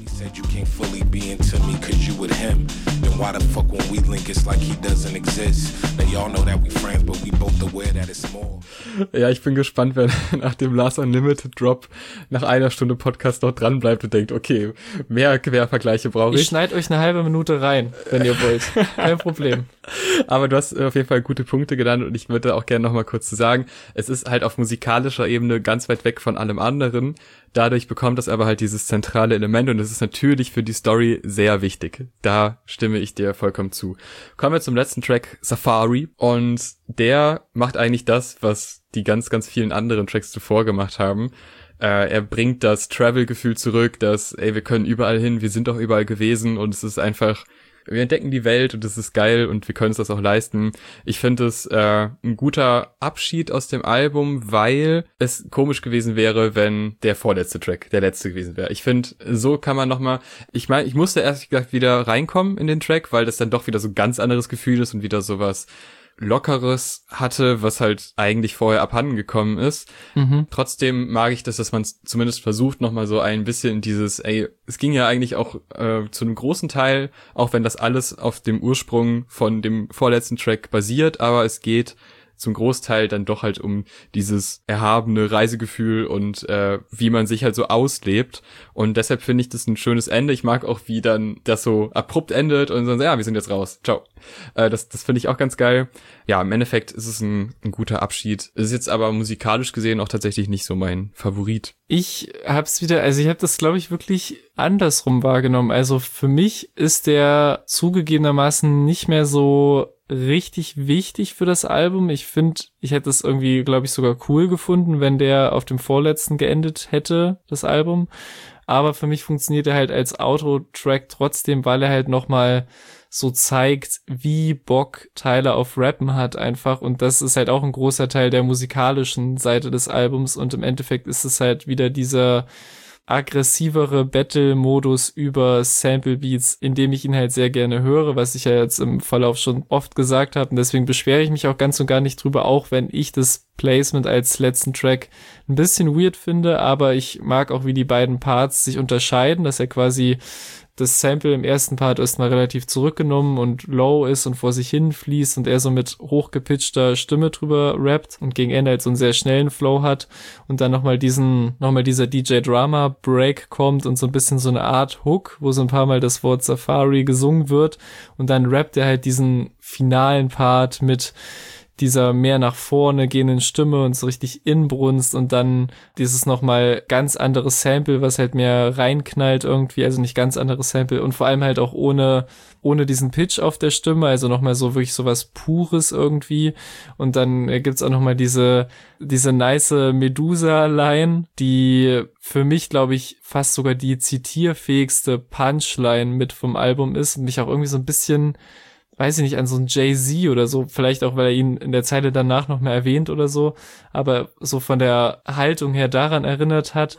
Ja, ich bin gespannt, wer nach dem Last Unlimited Drop nach einer Stunde Podcast noch dran bleibt und denkt, okay, mehr Quervergleiche brauche ich. Ich schneide euch eine halbe Minute rein, wenn ihr wollt. Kein Problem. Aber du hast auf jeden Fall gute Punkte genannt und ich würde auch gerne noch mal kurz zu sagen, es ist halt auf musikalischer Ebene ganz weit weg von allem anderen. Dadurch bekommt das aber halt dieses zentrale Element und es ist natürlich für die Story sehr wichtig. Da stimme ich dir vollkommen zu. Kommen wir zum letzten Track, Safari. Und der macht eigentlich das, was die ganz, ganz vielen anderen Tracks zuvor gemacht haben. Er bringt das Travel-Gefühl zurück, dass, wir können überall hin, wir sind auch überall gewesen und es ist einfach, wir entdecken die Welt und es ist geil und wir können uns das auch leisten. Ich finde es ein guter Abschied aus dem Album, weil es komisch gewesen wäre, wenn der vorletzte Track der letzte gewesen wäre. Ich finde, so kann man nochmal, ich musste erst gesagt wieder reinkommen in den Track, weil das dann doch wieder so ein ganz anderes Gefühl ist und wieder sowas Lockeres hatte, was halt eigentlich vorher abhanden gekommen ist. Trotzdem mag ich das, dass man es zumindest versucht, nochmal so ein bisschen in dieses, es ging ja eigentlich auch zu einem großen Teil, auch wenn das alles auf dem Ursprung von dem vorletzten Track basiert, aber es geht zum Großteil dann doch halt um dieses erhabene Reisegefühl und wie man sich halt so auslebt. Und deshalb finde ich das ein schönes Ende. Ich mag auch, wie dann das so abrupt endet und dann, ja, wir sind jetzt raus. Ciao. Das finde ich auch ganz geil. Ja, im Endeffekt ist es ein guter Abschied. Es ist jetzt aber musikalisch gesehen auch tatsächlich nicht so mein Favorit. Ich habe das, glaube ich, wirklich andersrum wahrgenommen. Also für mich ist der zugegebenermaßen nicht mehr so richtig wichtig für das Album. Ich finde, ich hätte es irgendwie, glaube ich, sogar cool gefunden, wenn der auf dem vorletzten geendet hätte, das Album. Aber für mich funktioniert er halt als Outro-Track trotzdem, weil er halt nochmal so zeigt, wie Bock Tyler auf Rappen hat einfach. Und das ist halt auch ein großer Teil der musikalischen Seite des Albums. Und im Endeffekt ist es halt wieder dieser aggressivere Battle-Modus über Sample-Beats, in dem ich ihn halt sehr gerne höre, was ich ja jetzt im Verlauf schon oft gesagt habe. Und deswegen beschwere ich mich auch ganz und gar nicht drüber, auch wenn ich das Placement als letzten Track ein bisschen weird finde. Aber ich mag auch, wie die beiden Parts sich unterscheiden, dass er quasi das Sample im ersten Part erstmal relativ zurückgenommen und low ist und vor sich hin fließt und er so mit hochgepitchter Stimme drüber rappt und gegen Ende halt so einen sehr schnellen Flow hat und dann nochmal dieser DJ Drama Break kommt und so ein bisschen so eine Art Hook, wo so ein paar Mal das Wort Safari gesungen wird und dann rappt er halt diesen finalen Part mit dieser mehr nach vorne gehenden Stimme und so richtig Inbrunst und dann dieses nochmal ganz anderes Sample, was halt mehr reinknallt irgendwie, also nicht ganz anderes Sample und vor allem halt auch ohne diesen Pitch auf der Stimme, also nochmal so wirklich sowas Pures irgendwie und dann gibt's auch nochmal diese nice Medusa-Line, die für mich, glaube ich, fast sogar die zitierfähigste Punchline mit vom Album ist und mich auch irgendwie so ein bisschen, weiß ich nicht, an so einen Jay-Z oder so, vielleicht auch, weil er ihn in der Zeile danach noch mehr erwähnt oder so, aber so von der Haltung her daran erinnert hat.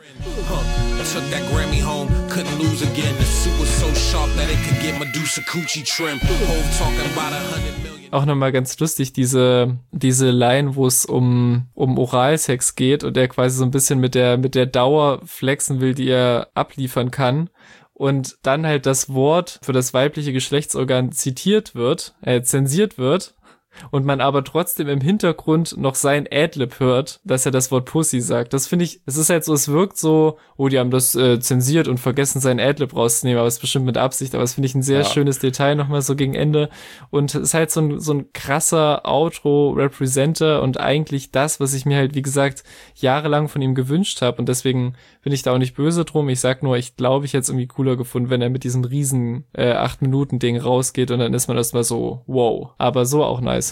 Auch nochmal ganz lustig, diese Line, wo es um Oralsex geht und er quasi so ein bisschen mit der Dauer flexen will, die er abliefern kann. Und dann halt das Wort für das weibliche Geschlechtsorgan zensiert wird und man aber trotzdem im Hintergrund noch sein Adlib hört, dass er das Wort Pussy sagt. Das finde ich, es ist halt so, es wirkt so, oh, die haben das zensiert und vergessen, sein Adlib rauszunehmen, aber es ist bestimmt mit Absicht, aber das finde ich ein sehr schönes Detail nochmal so gegen Ende und es ist halt so ein krasser Outro-Representer und eigentlich das, was ich mir halt, wie gesagt, jahrelang von ihm gewünscht habe und deswegen bin ich da auch nicht böse drum. Ich sag nur, ich glaube, ich hätte es irgendwie cooler gefunden, wenn er mit diesem riesen 8-Minuten-Ding rausgeht und dann ist man erstmal so, wow, aber so auch nice.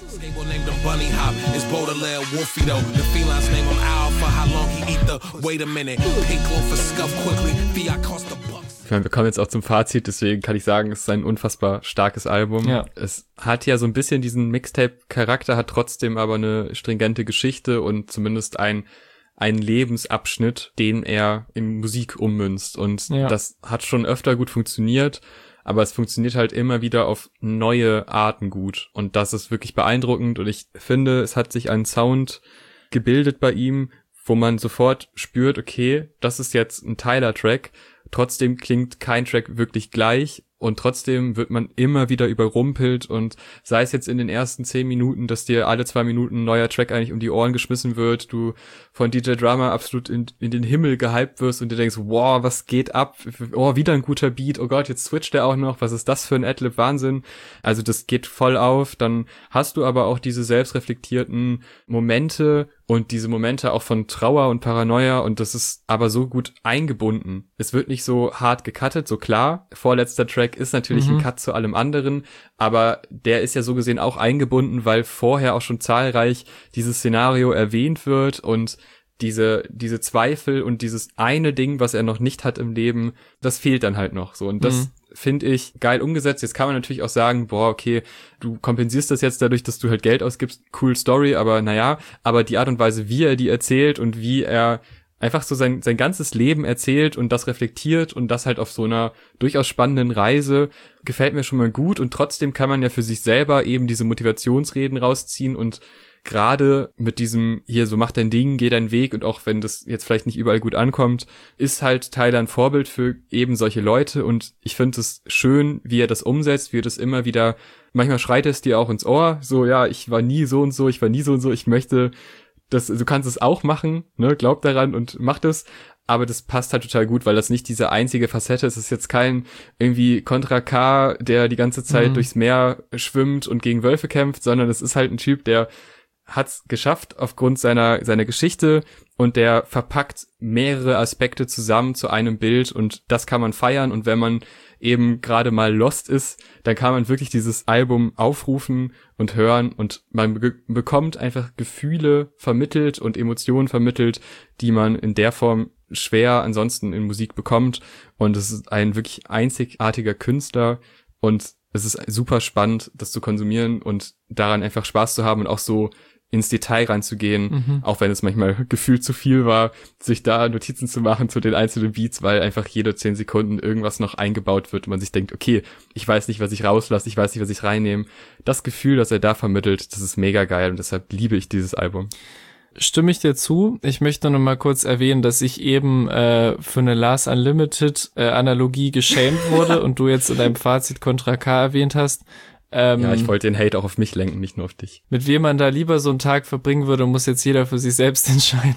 Ich meine, wir kommen jetzt auch zum Fazit, deswegen kann ich sagen, es ist ein unfassbar starkes Album. Ja. Es hat ja so ein bisschen diesen Mixtape-Charakter, hat trotzdem aber eine stringente Geschichte und zumindest ein ein Lebensabschnitt, den er in Musik ummünzt. Und das hat schon öfter gut funktioniert, aber es funktioniert halt immer wieder auf neue Arten gut. Und das ist wirklich beeindruckend. Und ich finde, es hat sich ein Sound gebildet bei ihm, wo man sofort spürt, okay, das ist jetzt ein Tyler-Track. Trotzdem klingt kein Track wirklich gleich. Und trotzdem wird man immer wieder überrumpelt und sei es jetzt in den ersten 10 Minuten, dass dir alle 2 Minuten ein neuer Track eigentlich um die Ohren geschmissen wird, du von DJ Drama absolut in den Himmel gehypt wirst und dir denkst, wow, was geht ab? Oh, wieder ein guter Beat, oh Gott, jetzt switcht der auch noch, was ist das für ein Adlib, Wahnsinn. Also das geht voll auf, dann hast du aber auch diese selbstreflektierten Momente und diese Momente auch von Trauer und Paranoia und das ist aber so gut eingebunden. Es wird nicht so hart gecuttet, so klar, vorletzter Track ist natürlich ein Cut zu allem anderen, aber der ist ja so gesehen auch eingebunden, weil vorher auch schon zahlreich dieses Szenario erwähnt wird und diese Zweifel und dieses eine Ding, was er noch nicht hat im Leben, das fehlt dann halt noch so und das finde ich geil umgesetzt. Jetzt kann man natürlich auch sagen, boah, okay, du kompensierst das jetzt dadurch, dass du halt Geld ausgibst, cool Story, aber naja, aber die Art und Weise, wie er die erzählt und wie er einfach so sein ganzes Leben erzählt und das reflektiert und das halt auf so einer durchaus spannenden Reise gefällt mir schon mal gut und trotzdem kann man ja für sich selber eben diese Motivationsreden rausziehen und gerade mit diesem hier so mach dein Ding, geh deinen Weg und auch wenn das jetzt vielleicht nicht überall gut ankommt, ist halt Tyler ein Vorbild für eben solche Leute und ich finde es schön, wie er das umsetzt, wie er das immer wieder, manchmal schreit es dir auch ins Ohr, so ja, ich war nie so und so, ich möchte du kannst es auch machen, ne, glaub daran und mach das, aber das passt halt total gut, weil das nicht diese einzige Facette ist. Es ist jetzt kein irgendwie Contra K, der die ganze Zeit durchs Meer schwimmt und gegen Wölfe kämpft, sondern es ist halt ein Typ, der hat's geschafft aufgrund seiner Geschichte und der verpackt mehrere Aspekte zusammen zu einem Bild und das kann man feiern und wenn man eben gerade mal lost ist, dann kann man wirklich dieses Album aufrufen und hören und man bekommt einfach Gefühle vermittelt und Emotionen vermittelt, die man in der Form schwer ansonsten in Musik bekommt und es ist ein wirklich einzigartiger Künstler und es ist super spannend, das zu konsumieren und daran einfach Spaß zu haben und auch so ins Detail reinzugehen, auch wenn es manchmal gefühlt zu viel war, sich da Notizen zu machen zu den einzelnen Beats, weil einfach jede 10 Sekunden irgendwas noch eingebaut wird und man sich denkt, okay, ich weiß nicht, was ich rauslasse, ich weiß nicht, was ich reinnehme. Das Gefühl, das er da vermittelt, das ist mega geil und deshalb liebe ich dieses Album. Stimme ich dir zu. Ich möchte noch mal kurz erwähnen, dass ich eben für eine Lars Unlimited Analogie geschämt wurde und du jetzt in deinem Fazit Contra K erwähnt hast. Ja, ich wollte den Hate auch auf mich lenken, nicht nur auf dich. Mit wem man da lieber so einen Tag verbringen würde, muss jetzt jeder für sich selbst entscheiden.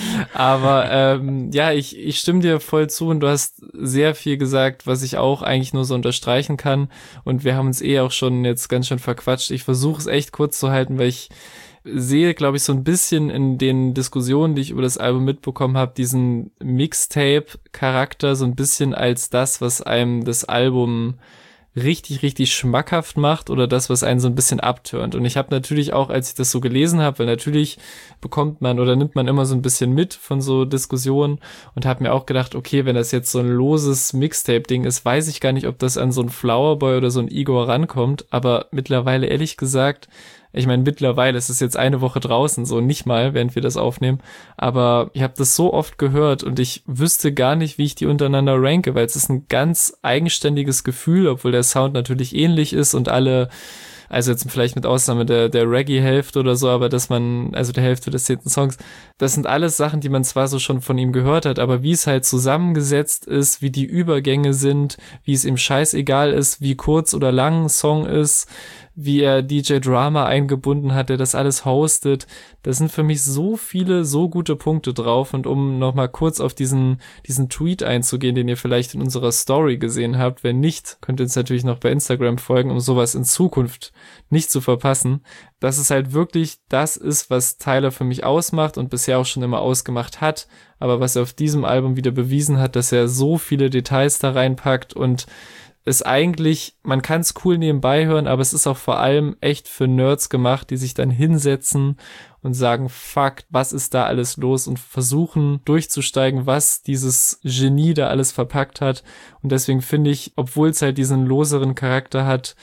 Aber ja, ich stimme dir voll zu und du hast sehr viel gesagt, was ich auch eigentlich nur so unterstreichen kann. Und wir haben uns auch schon jetzt ganz schön verquatscht. Ich versuche es echt kurz zu halten, weil ich sehe, glaube ich, so ein bisschen in den Diskussionen, die ich über das Album mitbekommen habe, diesen Mixtape-Charakter so ein bisschen als das, was einem das Album richtig, richtig schmackhaft macht oder das, was einen so ein bisschen abturnt. Und ich habe natürlich auch, als ich das so gelesen habe, weil natürlich bekommt man oder nimmt man immer so ein bisschen mit von so Diskussionen und habe mir auch gedacht, okay, wenn das jetzt so ein loses Mixtape-Ding ist, weiß ich gar nicht, ob das an so ein Flower Boy oder so ein Igor rankommt, aber mittlerweile, ehrlich gesagt, ich meine, mittlerweile ist es jetzt eine Woche draußen, so nicht mal, während wir das aufnehmen, aber ich habe das so oft gehört und ich wüsste gar nicht, wie ich die untereinander ranke, weil es ist ein ganz eigenständiges Gefühl, obwohl der Sound natürlich ähnlich ist und alle, also jetzt vielleicht mit Ausnahme der Reggae-Hälfte oder so, aber dass man, also der Hälfte des 10. Songs, das sind alles Sachen, die man zwar so schon von ihm gehört hat, aber wie es halt zusammengesetzt ist, wie die Übergänge sind, wie es ihm scheißegal ist, wie kurz oder lang ein Song ist, wie er DJ Drama eingebunden hat, der das alles hostet. Das sind für mich so viele, so gute Punkte drauf. Und um nochmal kurz auf diesen Tweet einzugehen, den ihr vielleicht in unserer Story gesehen habt, wenn nicht, könnt ihr uns natürlich noch bei Instagram folgen, um sowas in Zukunft nicht zu verpassen. Dass es halt wirklich das ist, was Tyler für mich ausmacht und bisher auch schon immer ausgemacht hat, aber was er auf diesem Album wieder bewiesen hat, dass er so viele Details da reinpackt und ist eigentlich, man kann es cool nebenbei hören, aber es ist auch vor allem echt für Nerds gemacht, die sich dann hinsetzen und sagen, fuck, was ist da alles los und versuchen durchzusteigen, was dieses Genie da alles verpackt hat. Und deswegen finde ich, obwohl es halt diesen loseren Charakter hat,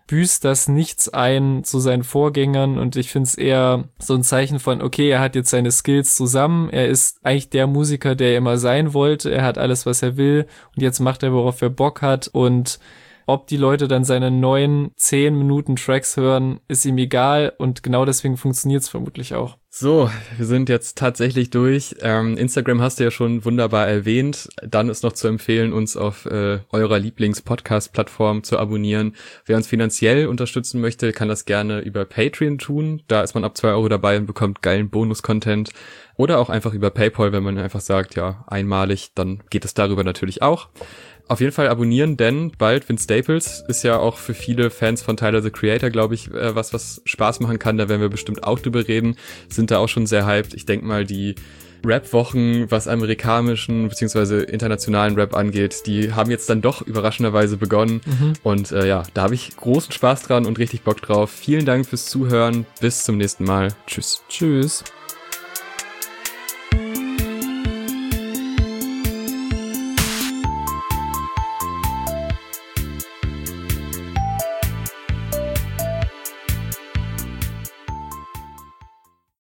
büßt das nichts ein zu seinen Vorgängern und ich finde es eher so ein Zeichen von, okay, er hat jetzt seine Skills zusammen, er ist eigentlich der Musiker, der er immer sein wollte, er hat alles, was er will und jetzt macht er, worauf er Bock hat und ob die Leute dann seine neuen 10 Minuten Tracks hören, ist ihm egal und genau deswegen funktioniert es vermutlich auch. So, wir sind jetzt tatsächlich durch. Instagram hast du ja schon wunderbar erwähnt. Dann ist noch zu empfehlen, uns auf eurer Lieblings-Podcast-Plattform zu abonnieren. Wer uns finanziell unterstützen möchte, kann das gerne über Patreon tun. Da ist man ab 2 € dabei und bekommt geilen Bonus-Content. Oder auch einfach über PayPal, wenn man einfach sagt, ja, einmalig, dann geht es darüber natürlich auch. Auf jeden Fall abonnieren, denn bald Vince Staples ist ja auch für viele Fans von Tyler, the Creator, glaube ich, was Spaß machen kann. Da werden wir bestimmt auch drüber reden. Sind da auch schon sehr hyped. Ich denke mal, die Rap-Wochen, was amerikanischen bzw. internationalen Rap angeht, die haben jetzt dann doch überraschenderweise begonnen. Und da habe ich großen Spaß dran und richtig Bock drauf. Vielen Dank fürs Zuhören. Bis zum nächsten Mal. Tschüss. Tschüss.